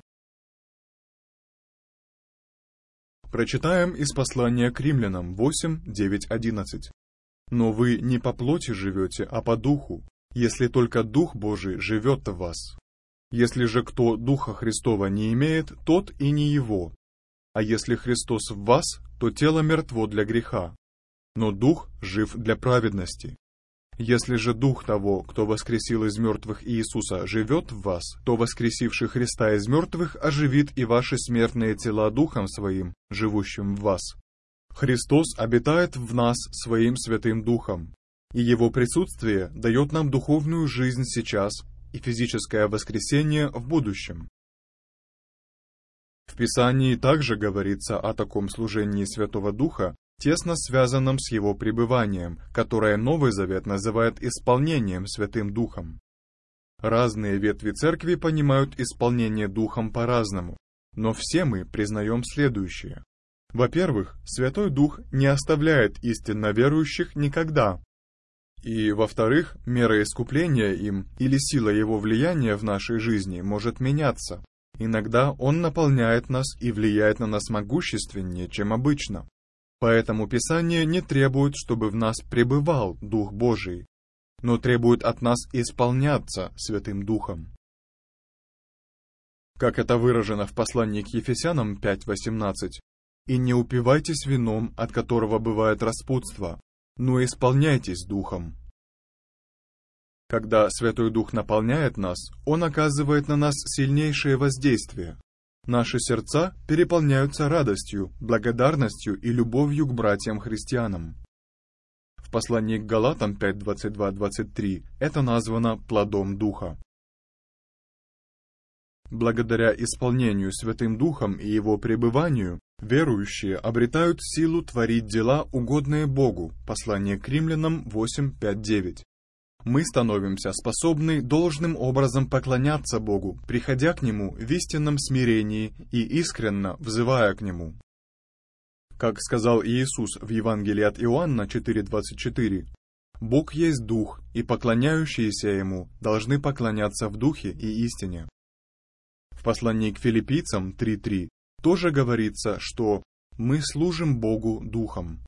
Прочитаем из послания к Римлянам 8:9-11. «Но вы не по плоти живете, а по духу, если только Дух Божий живет в вас. Если же кто Духа Христова не имеет, тот и не его. А если Христос в вас, то тело мертво для греха, но Дух жив для праведности. Если же Дух того, кто воскресил из мертвых Иисуса, живет в вас, то воскресивший Христа из мертвых оживит и ваши смертные тела Духом Своим, живущим в вас. Христос обитает в нас Своим Святым Духом, и Его присутствие дает нам духовную жизнь сейчас и физическое воскресение в будущем. В Писании также говорится о таком служении Святого Духа, тесно связанном с Его пребыванием, которое Новый Завет называет исполнением Святым Духом. Разные ветви Церкви понимают исполнение Духом по-разному, но все мы признаем следующее. Во-первых, Святой Дух не оставляет истинно верующих никогда. И, во-вторых, мера искупления им или сила Его влияния в нашей жизни может меняться. Иногда Он наполняет нас и влияет на нас могущественнее, чем обычно. Поэтому Писание не требует, чтобы в нас пребывал Дух Божий, но требует от нас исполняться Святым Духом. Как это выражено в послании к Ефесянам 5:18, «И не упивайтесь вином, от которого бывает распутство, но исполняйтесь Духом». Когда Святой Дух наполняет нас, Он оказывает на нас сильнейшее воздействие. Наши сердца переполняются радостью, благодарностью и любовью к братьям-христианам. В послании к Галатам 5:22-23 это названо плодом Духа. Благодаря исполнению Святым Духом и Его пребыванию, верующие обретают силу творить дела, угодные Богу. Послание к Римлянам 8:5-9. Мы становимся способны должным образом поклоняться Богу, приходя к Нему в истинном смирении и искренно взывая к Нему. Как сказал Иисус в Евангелии от Иоанна 4:24, «Бог есть Дух, и поклоняющиеся Ему должны поклоняться в Духе и истине». В послании к Филиппийцам 3:3 тоже говорится, что «мы служим Богу Духом».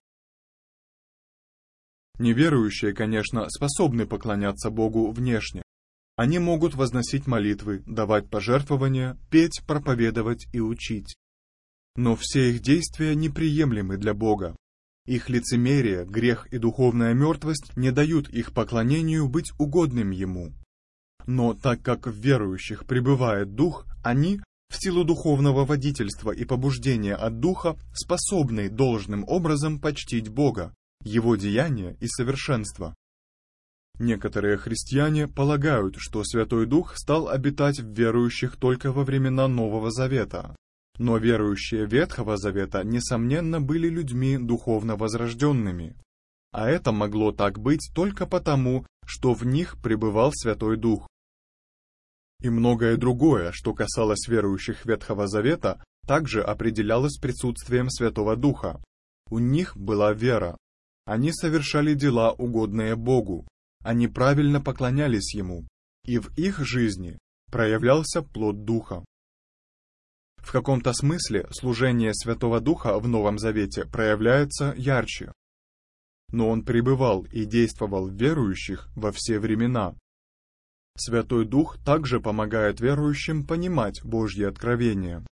Неверующие, конечно, способны поклоняться Богу внешне. Они могут возносить молитвы, давать пожертвования, петь, проповедовать и учить. Но все их действия неприемлемы для Бога. Их лицемерие, грех и духовная мертвость не дают их поклонению быть угодным Ему. Но так как в верующих пребывает Дух, они, в силу духовного водительства и побуждения от Духа, способны должным образом почтить Бога, Его деяния и совершенство. Некоторые христиане полагают, что Святой Дух стал обитать в верующих только во времена Нового Завета. Но верующие Ветхого Завета, несомненно, были людьми духовно возрожденными. А это могло так быть только потому, что в них пребывал Святой Дух. И многое другое, что касалось верующих Ветхого Завета, также определялось присутствием Святого Духа. У них была вера. Они совершали дела, угодные Богу. Они правильно поклонялись Ему. И в их жизни проявлялся плод Духа. В каком-то смысле служение Святого Духа в Новом Завете проявляется ярче. Но Он пребывал и действовал в верующих во все времена. Святой Дух также помогает верующим понимать Божьи откровения.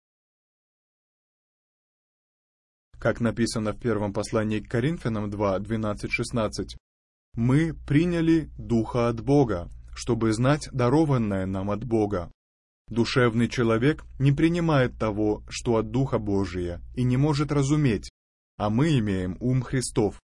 Как написано в первом послании к Коринфянам 2, 12-16, «Мы приняли Духа от Бога, чтобы знать дарованное нам от Бога. Душевный человек не принимает того, что от Духа Божия, и не может разуметь, а мы имеем ум Христов».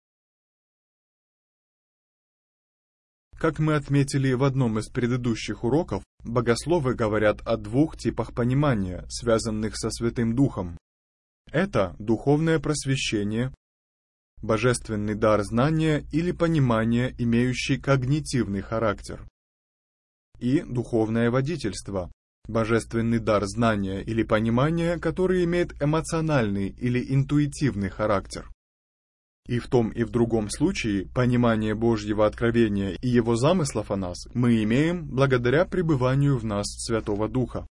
Как мы отметили в одном из предыдущих уроков, богословы говорят о двух типах понимания, связанных со Святым Духом. Это духовное просвещение, божественный дар знания или понимания, имеющий когнитивный характер, и духовное водительство, божественный дар знания или понимания, который имеет эмоциональный или интуитивный характер. И в том и в другом случае понимание Божьего откровения и Его замыслов о нас мы имеем благодаря пребыванию в нас Святого Духа.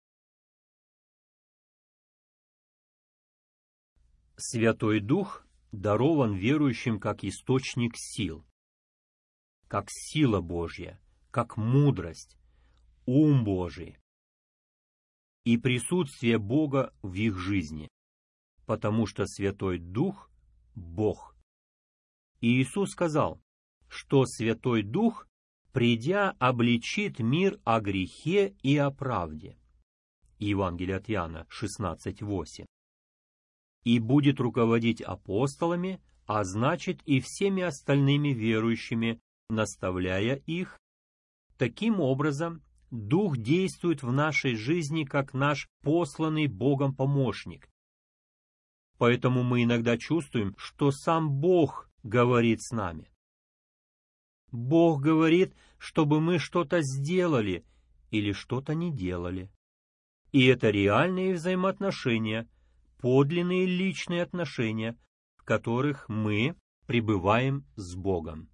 Святой Дух дарован верующим как источник сил, как сила Божья, как мудрость, ум Божий и присутствие Бога в их жизни, потому что Святой Дух – Бог. И Иисус сказал, что Святой Дух, придя, обличит мир о грехе и о правде. Евангелие от Иоанна 16:8. И будет руководить апостолами, а значит и всеми остальными верующими, наставляя их. Таким образом, Дух действует в нашей жизни как наш посланный Богом помощник. Поэтому мы иногда чувствуем, что сам Бог говорит с нами. Бог говорит, чтобы мы что-то сделали или что-то не делали. И это реальные взаимоотношения, подлинные личные отношения, в которых мы пребываем с Богом.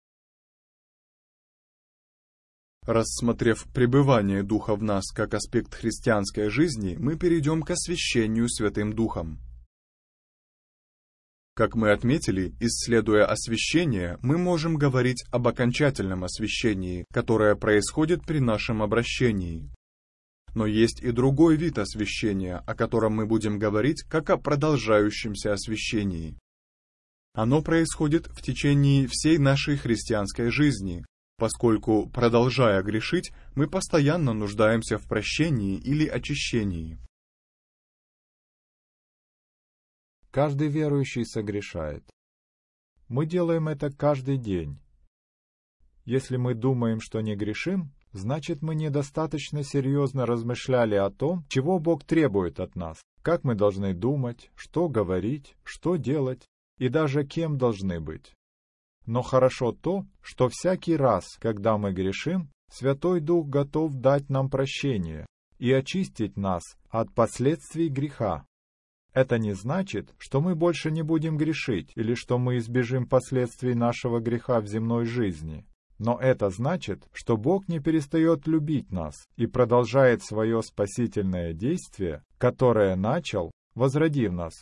Рассмотрев пребывание Духа в нас как аспект христианской жизни, мы перейдем к освящению Святым Духом. Как мы отметили, исследуя освящение, мы можем говорить об окончательном освящении, которое происходит при нашем обращении. Но есть и другой вид освящения, о котором мы будем говорить как о продолжающемся освящении. Оно происходит в течение всей нашей христианской жизни, поскольку, продолжая грешить, мы постоянно нуждаемся в прощении или очищении. Каждый верующий согрешает. Мы делаем это каждый день. Если мы думаем, что не грешим, значит, мы недостаточно серьезно размышляли о том, чего Бог требует от нас, как мы должны думать, что говорить, что делать и даже кем должны быть. Но хорошо то, что всякий раз, когда мы грешим, Святой Дух готов дать нам прощение и очистить нас от последствий греха. Это не значит, что мы больше не будем грешить или что мы избежим последствий нашего греха в земной жизни. Но это значит, что Бог не перестает любить нас и продолжает свое спасительное действие, которое начал, возродив нас.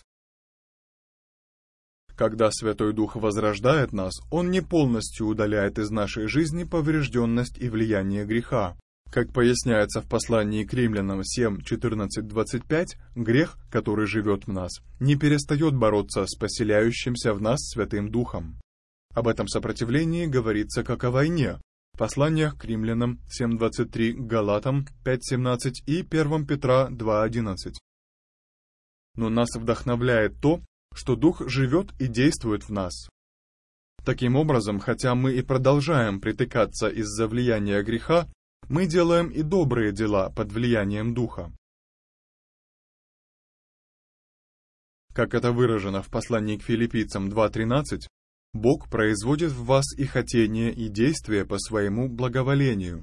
Когда Святой Дух возрождает нас, Он не полностью удаляет из нашей жизни поврежденность и влияние греха. Как поясняется в послании к Римлянам 7:14-25, грех, который живет в нас, не перестает бороться с поселяющимся в нас Святым Духом. Об этом сопротивлении говорится как о войне в посланиях к Римлянам 7:23, Галатам 5:17 и 1 Петра 2:11. Но нас вдохновляет то, что Дух живет и действует в нас. Таким образом, хотя мы и продолжаем притыкаться из-за влияния греха, мы делаем и добрые дела под влиянием Духа. Как это выражено в послании к Филиппийцам 2:13, Бог производит в вас и хотение, и действия по своему благоволению.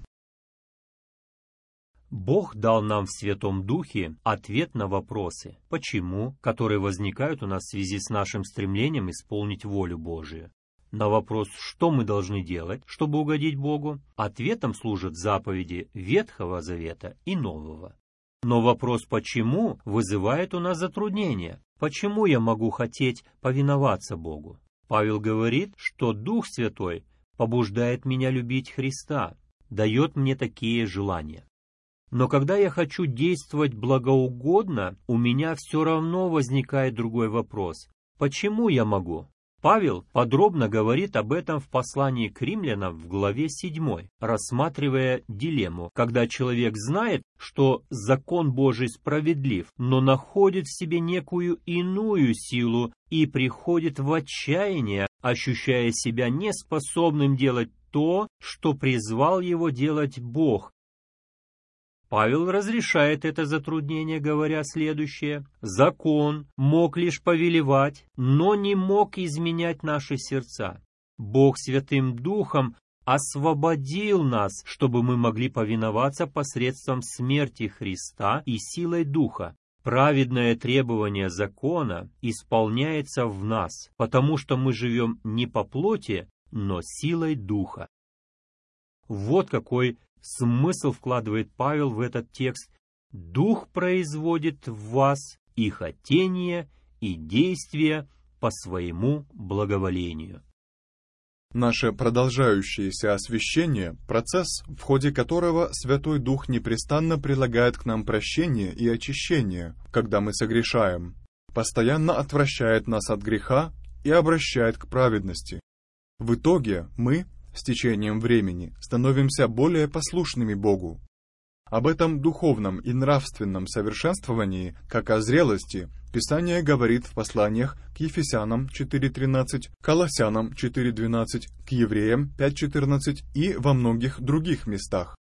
Бог дал нам в Святом Духе ответ на вопросы «почему?», которые возникают у нас в связи с нашим стремлением исполнить волю Божию. На вопрос «что мы должны делать, чтобы угодить Богу?», ответом служат заповеди Ветхого Завета и Нового. Но вопрос «почему?» вызывает у нас затруднения. Почему я могу хотеть повиноваться Богу? Павел говорит, что Дух Святой побуждает меня любить Христа, дает мне такие желания. Но когда я хочу действовать благоугодно, у меня все равно возникает другой вопрос. Почему я могу? Павел подробно говорит об этом в послании к Римлянам в главе 7, рассматривая дилемму, когда человек знает, что закон Божий справедлив, но находит в себе некую иную силу и приходит в отчаяние, ощущая себя неспособным делать то, что призвал его делать Бог. Павел разрешает это затруднение, говоря следующее: «Закон мог лишь повелевать, но не мог изменять наши сердца. Бог Святым Духом освободил нас, чтобы мы могли повиноваться посредством смерти Христа и силой Духа. Праведное требование закона исполняется в нас, потому что мы живем не по плоти, но силой Духа». Вот какой смысл вкладывает Павел в этот текст. Дух производит в вас и хотение, и действия по своему благоволению. Наше продолжающееся освящение – процесс, в ходе которого Святой Дух непрестанно прилагает к нам прощение и очищение, когда мы согрешаем, постоянно отвращает нас от греха и обращает к праведности. В итоге мы, с течением времени, становимся более послушными Богу. Об этом духовном и нравственном совершенствовании, как о зрелости, Писание говорит в посланиях к Ефесянам 4:13, Колоссянам 4:12, к Евреям 5:14 и во многих других местах.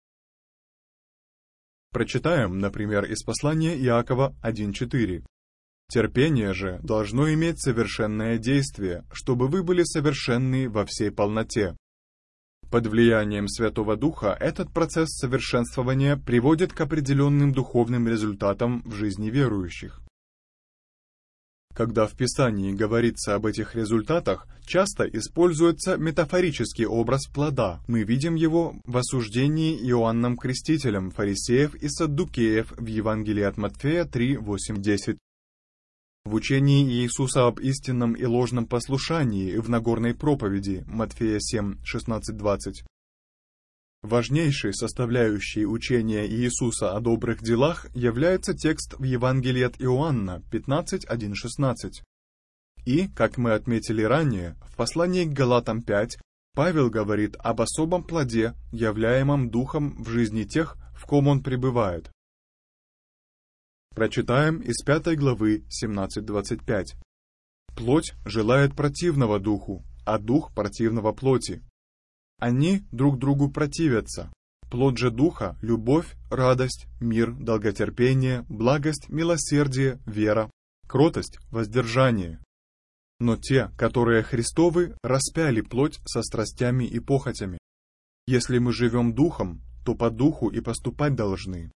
Прочитаем, например, из послания Иакова 1:4. «Терпение же должно иметь совершенное действие, чтобы вы были совершенны во всей полноте». Под влиянием Святого Духа этот процесс совершенствования приводит к определенным духовным результатам в жизни верующих. Когда в Писании говорится об этих результатах, часто используется метафорический образ плода. Мы видим его в осуждении Иоанном Крестителем фарисеев и саддукеев в Евангелии от Матфея 3:8-10. В учении Иисуса об истинном и ложном послушании в Нагорной проповеди Матфея 7:16-20. Важнейшей составляющей учения Иисуса о добрых делах является текст в Евангелии от Иоанна 15:1-16. И, как мы отметили ранее, в послании к Галатам 5 Павел говорит об особом плоде, являемом Духом в жизни тех, в ком он пребывает. Прочитаем из 5 главы 17-25. «Плоть желает противного духу, а дух противного плоти. Они друг другу противятся. Плод же духа – любовь, радость, мир, долготерпение, благость, милосердие, вера, кротость, воздержание. Но те, которые Христовы, распяли плоть со страстями и похотями. Если мы живем духом, то по духу и поступать должны».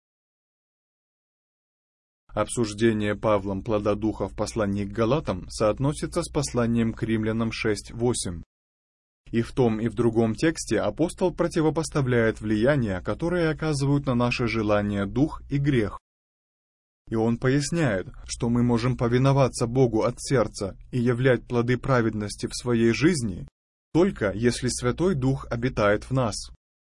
Обсуждение Павлом плода Духа в послании к Галатам соотносится с посланием к Римлянам 6:8. И в том, и в другом тексте апостол противопоставляет влияние, которое оказывают на наше желание дух и грех. И он поясняет, что мы можем повиноваться Богу от сердца и являть плоды праведности в своей жизни, только если Святой Дух обитает в нас.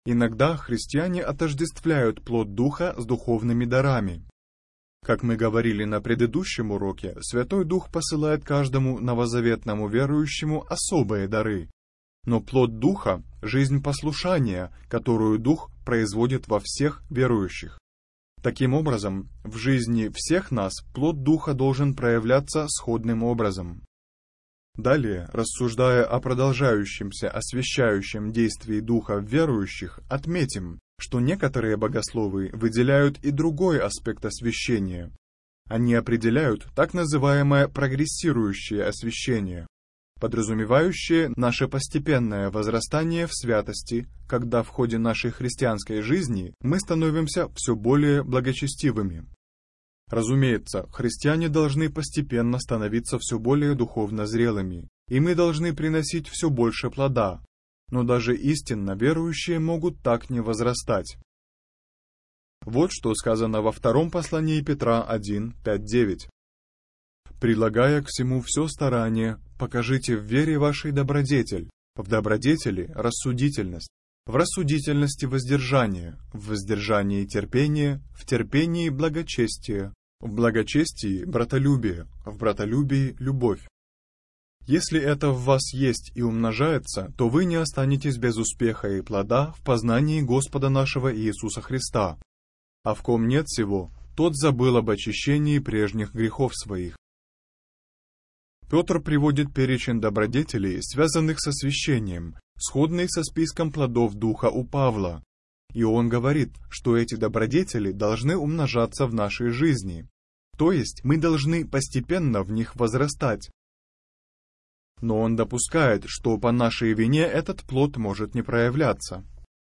Иногда христиане отождествляют плод Духа с духовными дарами. Как мы говорили на предыдущем уроке, Святой Дух посылает каждому новозаветному верующему особые дары. Но плод Духа – жизнь послушания, которую Дух производит во всех верующих. Таким образом, в жизни всех нас плод Духа должен проявляться сходным образом. Далее, рассуждая о продолжающемся освящающем действии Духа в верующих, отметим, что некоторые богословы выделяют и другой аспект освящения. Они определяют так называемое прогрессирующее освящение, подразумевающее наше постепенное возрастание в святости, когда в ходе нашей христианской жизни мы становимся все более благочестивыми. Разумеется, христиане должны постепенно становиться все более духовно зрелыми, и мы должны приносить все больше плода, но даже истинно верующие могут так не возрастать. Вот что сказано во втором послании Петра 1, 5-9. «Прилагая к всему все старание, покажите в вере вашей добродетель, в добродетели рассудительность, в рассудительности воздержание, в воздержании терпение, в терпении благочестие, в благочестии братолюбие, в братолюбии любовь. Если это в вас есть и умножается, то вы не останетесь без успеха и плода в познании Господа нашего Иисуса Христа. А в ком нет сего, тот забыл об очищении прежних грехов своих». Петр приводит перечень добродетелей, связанных с освящением, сходный со списком плодов Духа у Павла. И он говорит, что эти добродетели должны умножаться в нашей жизни. То есть мы должны постепенно в них возрастать. Но он допускает, что по нашей вине этот плод может не проявляться.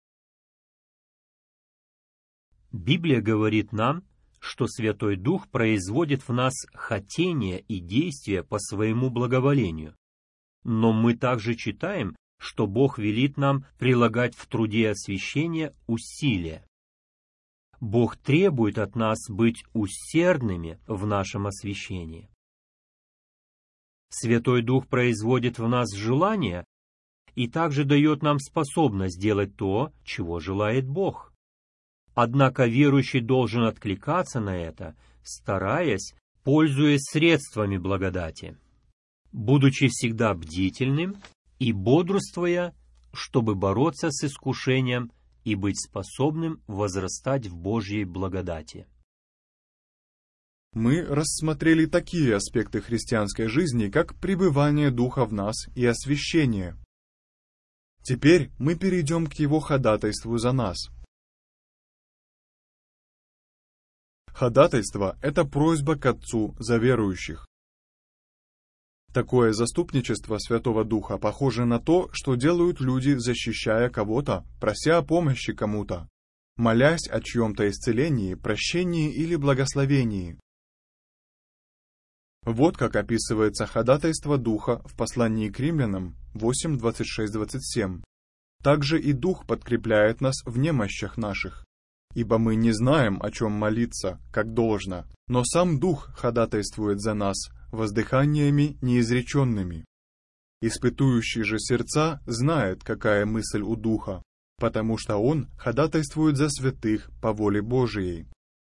Библия говорит нам, что Святой Дух производит в нас хотение и действия по своему благоволению. Но мы также читаем, что Бог велит нам прилагать в труде освящения усилия. Бог требует от нас быть усердными в нашем освящении. Святой Дух производит в нас желание и также дает нам способность делать то, чего желает Бог. Однако верующий должен откликаться на это, стараясь, пользуясь средствами благодати, будучи всегда бдительным и бодрствуя, чтобы бороться с искушением и быть способным возрастать в Божьей благодати. Мы рассмотрели такие аспекты христианской жизни, как пребывание Духа в нас и освящение. Теперь мы перейдем к Его ходатайству за нас. Ходатайство – это просьба к Отцу за верующих. Такое заступничество Святого Духа похоже на то, что делают люди, защищая кого-то, прося о помощи кому-то, молясь о чьем-то исцелении, прощении или благословении. Вот как описывается ходатайство Духа в послании к Римлянам 8:26-27. «Также и Дух подкрепляет нас в немощах наших, ибо мы не знаем, о чем молиться, как должно, но сам Дух ходатайствует за нас воздыханиями неизреченными. Испытующий же сердца знает, какая мысль у Духа, потому что Он ходатайствует за святых по воле Божией».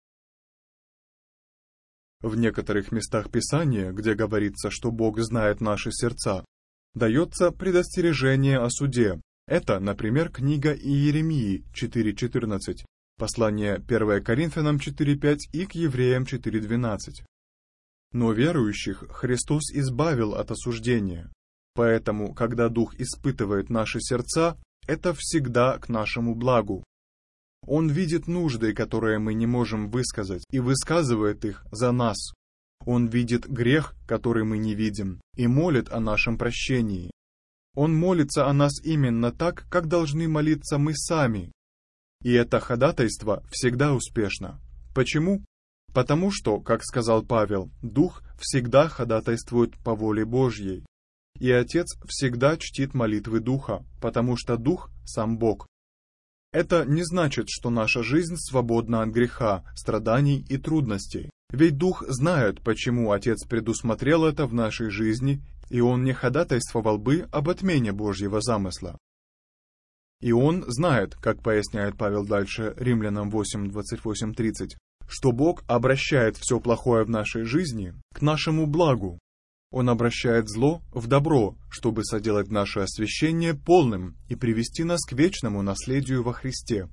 В некоторых местах Писания, где говорится, что Бог знает наши сердца, дается предостережение о суде. Это, например, книга Иеремии 4:14, послание 1 Коринфянам 4:5 и к Евреям 4:12. Но верующих Христос избавил от осуждения. Поэтому, когда Дух испытывает наши сердца, это всегда к нашему благу. Он видит нужды, которые мы не можем высказать, и высказывает их за нас. Он видит грех, который мы не видим, и молит о нашем прощении. Он молится о нас именно так, как должны молиться мы сами. И это ходатайство всегда успешно. Почему? Потому что, как сказал Павел, Дух всегда ходатайствует по воле Божьей. И Отец всегда чтит молитвы Духа, потому что Дух – сам Бог. Это не значит, что наша жизнь свободна от греха, страданий и трудностей. Ведь Дух знает, почему Отец предусмотрел это в нашей жизни, и Он не ходатайствовал бы об отмене Божьего замысла. И он знает, как поясняет Павел дальше Римлянам 8:28-30, что Бог обращает все плохое в нашей жизни к нашему благу. Он обращает зло в добро, чтобы соделать наше освящение полным и привести нас к вечному наследию во Христе.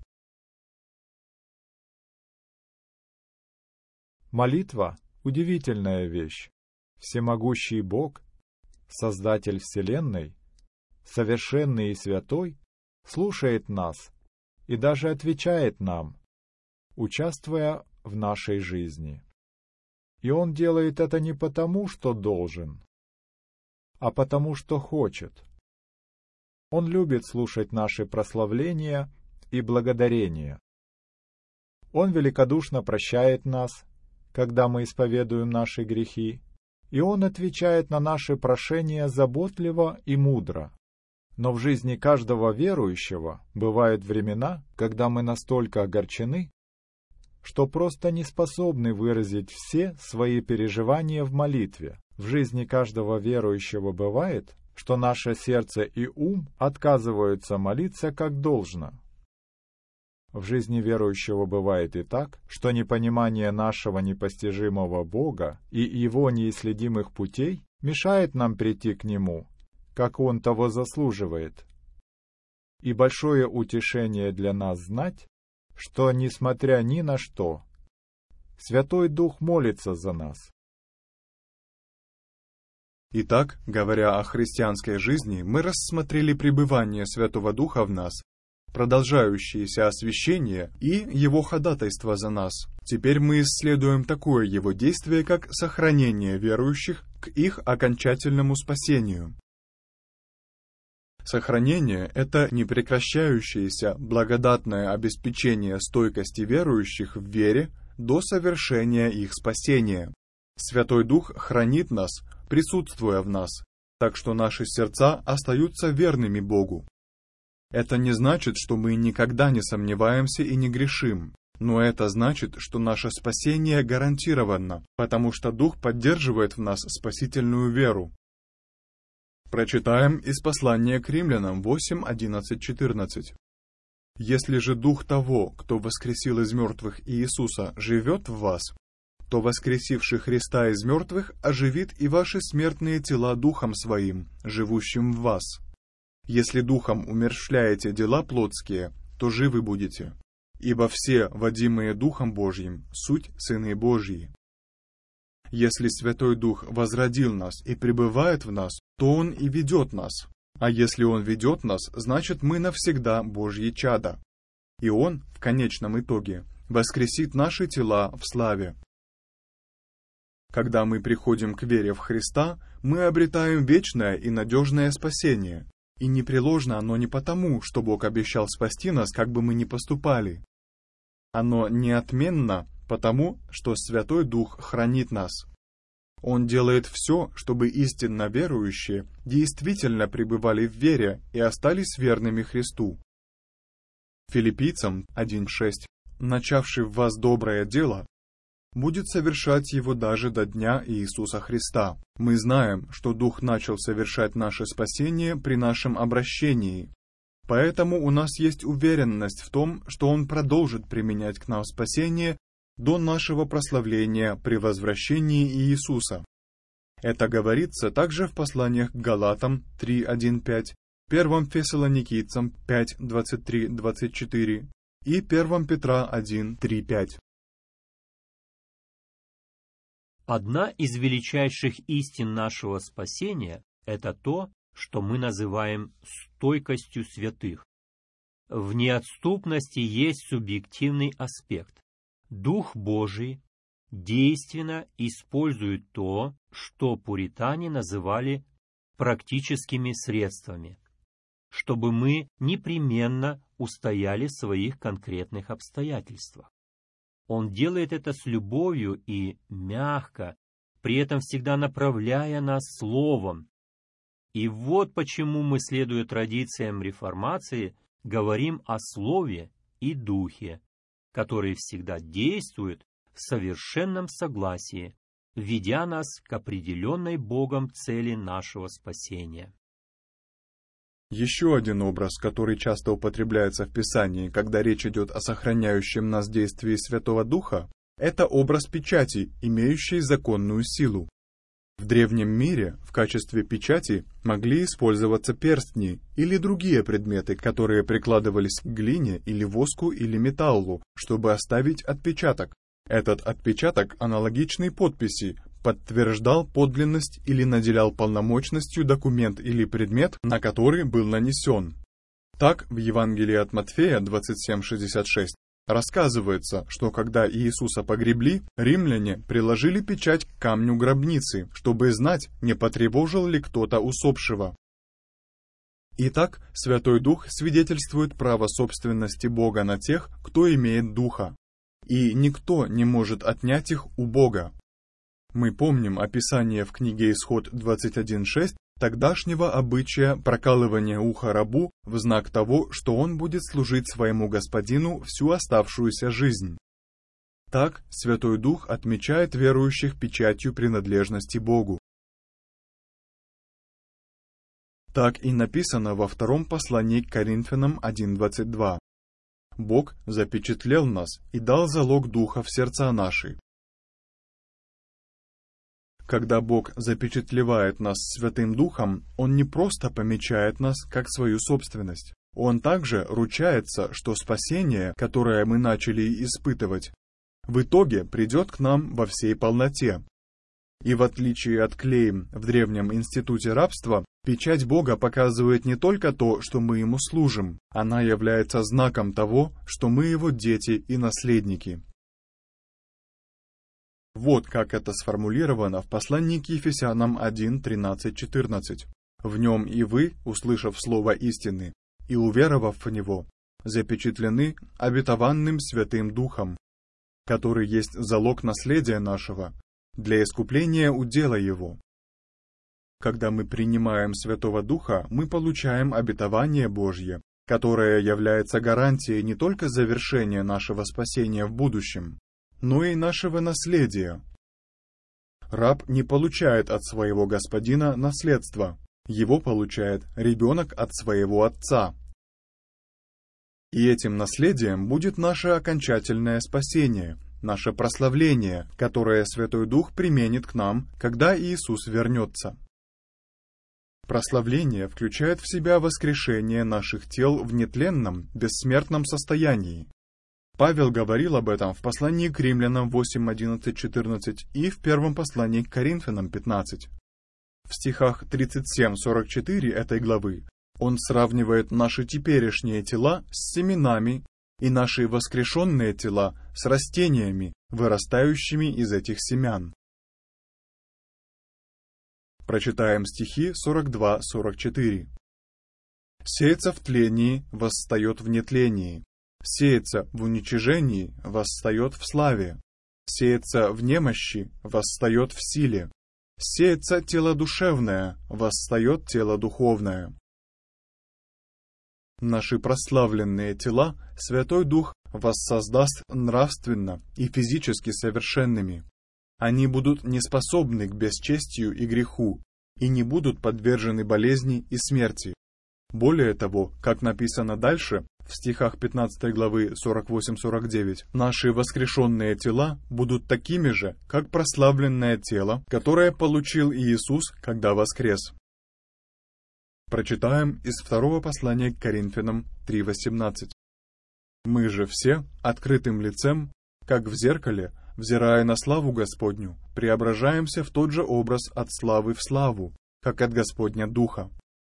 Молитва – удивительная вещь. Всемогущий Бог, Создатель Вселенной, совершенный и святой, слушает нас и даже отвечает нам, участвуя в нашей жизни. И Он делает это не потому, что должен, а потому, что хочет. Он любит слушать наши прославления и благодарения. Он великодушно прощает нас, когда мы исповедуем наши грехи, и Он отвечает на наши прошения заботливо и мудро. Но в жизни каждого верующего бывают времена, когда мы настолько огорчены, что просто не способны выразить все свои переживания в молитве. В жизни каждого верующего бывает, что наше сердце и ум отказываются молиться как должно. В жизни верующего бывает и так, что непонимание нашего непостижимого Бога и Его неисследимых путей мешает нам прийти к Нему, как Он того заслуживает. И большое утешение для нас знать, что, несмотря ни на что, Святой Дух молится за нас. Итак, говоря о христианской жизни, мы рассмотрели пребывание Святого Духа в нас, продолжающееся освящение и Его ходатайство за нас. Теперь мы исследуем такое Его действие, как сохранение верующих к их окончательному спасению. Сохранение – это непрекращающееся благодатное обеспечение стойкости верующих в вере до совершения их спасения. Святой Дух хранит нас, присутствуя в нас, так что наши сердца остаются верными Богу. Это не значит, что мы никогда не сомневаемся и не грешим, но это значит, что наше спасение гарантировано, потому что Дух поддерживает в нас спасительную веру. Прочитаем из послания к Римлянам 8:11-14. «Если же Дух того, кто воскресил из мертвых Иисуса, живет в вас, то воскресивший Христа из мертвых оживит и ваши смертные тела Духом Своим, живущим в вас. Если Духом умерщвляете дела плотские, то живы будете, ибо все, водимые Духом Божьим, суть сыны Божьи. Если Святой Дух возродил нас и пребывает в нас, то Он и ведет нас. А если Он ведет нас, значит мы навсегда Божьи чада. И Он, в конечном итоге, воскресит наши тела в славе. Когда мы приходим к вере в Христа, мы обретаем вечное и надежное спасение. И непреложно оно не потому, что Бог обещал спасти нас, как бы мы ни поступали. Оно неотменно потому, что Святой Дух хранит нас. Он делает все, чтобы истинно верующие действительно пребывали в вере и остались верными Христу. Филиппийцам 1:6, начавший в вас доброе дело, будет совершать его даже до дня Иисуса Христа. Мы знаем, что Дух начал совершать наше спасение при нашем обращении. Поэтому у нас есть уверенность в том, что Он продолжит применять к нам спасение до нашего прославления при возвращении Иисуса. Это говорится также в посланиях к Галатам 3:1-5, 1 Фессалоникийцам 5:23-24 и 1 Петра 1:3-5. Одна из величайших истин нашего спасения – это то, что мы называем стойкостью святых. В неотступности есть субъективный аспект. Дух Божий действенно использует то, что пуритане называли практическими средствами, чтобы мы непременно устояли в своих конкретных обстоятельствах. Он делает это с любовью и мягко, при этом всегда направляя нас словом. И вот почему мы, следуя традициям реформации, говорим о слове и духе, который всегда действует в совершенном согласии, ведя нас к определенной Богом цели нашего спасения. Еще один образ, который часто употребляется в Писании, когда речь идет о сохраняющем нас действии Святого Духа, это образ печати, имеющей законную силу. В древнем мире в качестве печати могли использоваться перстни или другие предметы, которые прикладывались к глине или воску или металлу, чтобы оставить отпечаток. Этот отпечаток, аналогичный подписи, подтверждал подлинность или наделял полномочностью документ или предмет, на который был нанесен. Так, в Евангелии от Матфея 27:66 рассказывается, что когда Иисуса погребли, римляне приложили печать к камню гробницы, чтобы знать, не потревожил ли кто-то усопшего. Итак, Святой Дух свидетельствует право собственности Бога на тех, кто имеет Духа, и никто не может отнять их у Бога. Мы помним описание в книге Исход 21:6 тогдашнего обычая прокалывания уха рабу в знак того, что он будет служить своему господину всю оставшуюся жизнь. Так Святой Дух отмечает верующих печатью принадлежности Богу. Так и написано во втором послании к Коринфянам 1:22. Бог запечатлел нас и дал залог Духа в сердца наши. Когда Бог запечатлевает нас Святым Духом, Он не просто помечает нас как свою собственность. Он также ручается, что спасение, которое мы начали испытывать, в итоге придет к нам во всей полноте. И в отличие от клейм в древнем институте рабства, печать Бога показывает не только то, что мы Ему служим, она является знаком того, что мы Его дети и наследники. Вот как это сформулировано в послании к Ефесянам 1:13-14. В нем и вы, услышав слово истины и уверовав в него, запечатлены обетованным Святым Духом, который есть залог наследия нашего, для искупления удела его. Когда мы принимаем Святого Духа, мы получаем обетование Божье, которое является гарантией не только завершения нашего спасения в будущем, но и нашего наследия. Раб не получает от своего господина наследство, его получает ребенок от своего отца. И этим наследием будет наше окончательное спасение, наше прославление, которое Святой Дух применит к нам, когда Иисус вернется. Прославление включает в себя воскрешение наших тел в нетленном, бессмертном состоянии. Павел говорил об этом в послании к Римлянам 8:11-14 и в первом послании к Коринфянам 15. В стихах 37-44 этой главы он сравнивает наши теперешние тела с семенами и наши воскрешенные тела с растениями, вырастающими из этих семян. Прочитаем стихи 42-44. «Сеется в тлении, восстает в нетлении. Сеется в уничижении, восстает в славе. Сеется в немощи, восстает в силе. Сеется тело душевное, восстает тело духовное». Наши прославленные тела Святой Дух воссоздаст нравственно и физически совершенными. Они будут неспособны к бесчестию и греху и не будут подвержены болезни и смерти. Более того, как написано дальше, в стихах 15 главы 48-49, наши воскрешенные тела будут такими же, как прославленное тело, которое получил Иисус, когда воскрес. Прочитаем из второго послания к Коринфянам 3:18. «Мы же все, открытым лицем, как в зеркале, взирая на славу Господню, преображаемся в тот же образ от славы в славу, как от Господня Духа».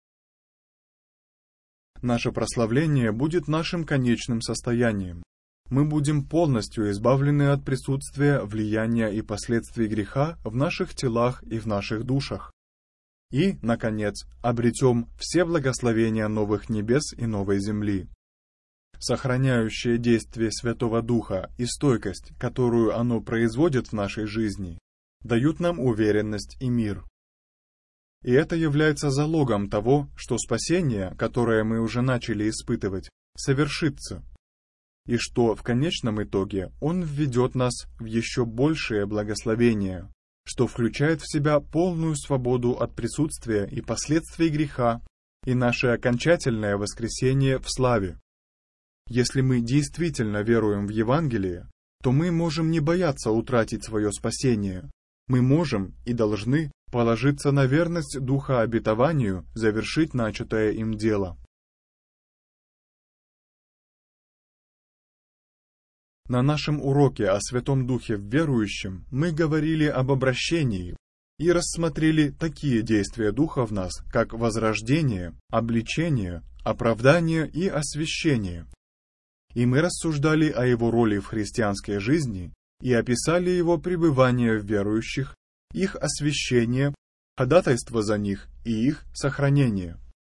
Наше прославление будет нашим конечным состоянием. Мы будем полностью избавлены от присутствия, влияния и последствий греха в наших телах и в наших душах. И, наконец, обретем все благословения новых небес и новой земли. Сохраняющее действие Святого Духа и стойкость, которую оно производит в нашей жизни, дают нам уверенность и мир. И это является залогом того, что спасение, которое мы уже начали испытывать, совершится, и что в конечном итоге Он введет нас в еще большее благословение, что включает в себя полную свободу от присутствия и последствий греха и наше окончательное воскресение в славе. Если мы действительно веруем в Евангелие, то мы можем не бояться утратить свое спасение. Мы можем и должны положиться на верность Духа обетованию завершить начатое им дело. На нашем уроке о Святом Духе в верующем мы говорили об обращении и рассмотрели такие действия Духа в нас, как возрождение, обличение, оправдание и освящение. И мы рассуждали о его роли в христианской жизни и описали его пребывание в верующих, их освящение, ходатайство за них и их сохранение.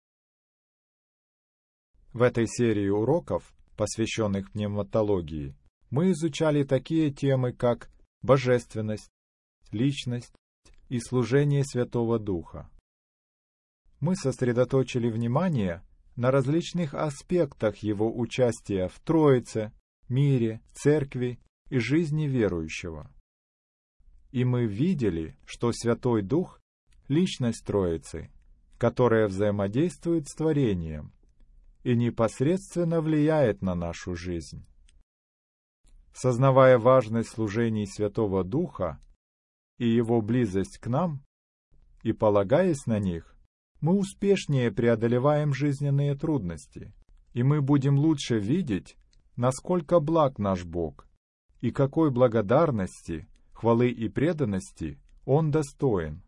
В этой серии уроков, посвященных пневматологии, мы изучали такие темы, как божественность, личность и служение Святого Духа. Мы сосредоточили внимание на различных аспектах его участия в Троице, мире, церкви и жизни верующего. И мы видели, что Святой Дух — личность Троицы, которая взаимодействует с творением и непосредственно влияет на нашу жизнь. Сознавая важность служений Святого Духа и его близость к нам, и полагаясь на них, мы успешнее преодолеваем жизненные трудности, и мы будем лучше видеть, насколько благ наш Бог, и какой благодарности, хвалы и преданности Он достоин.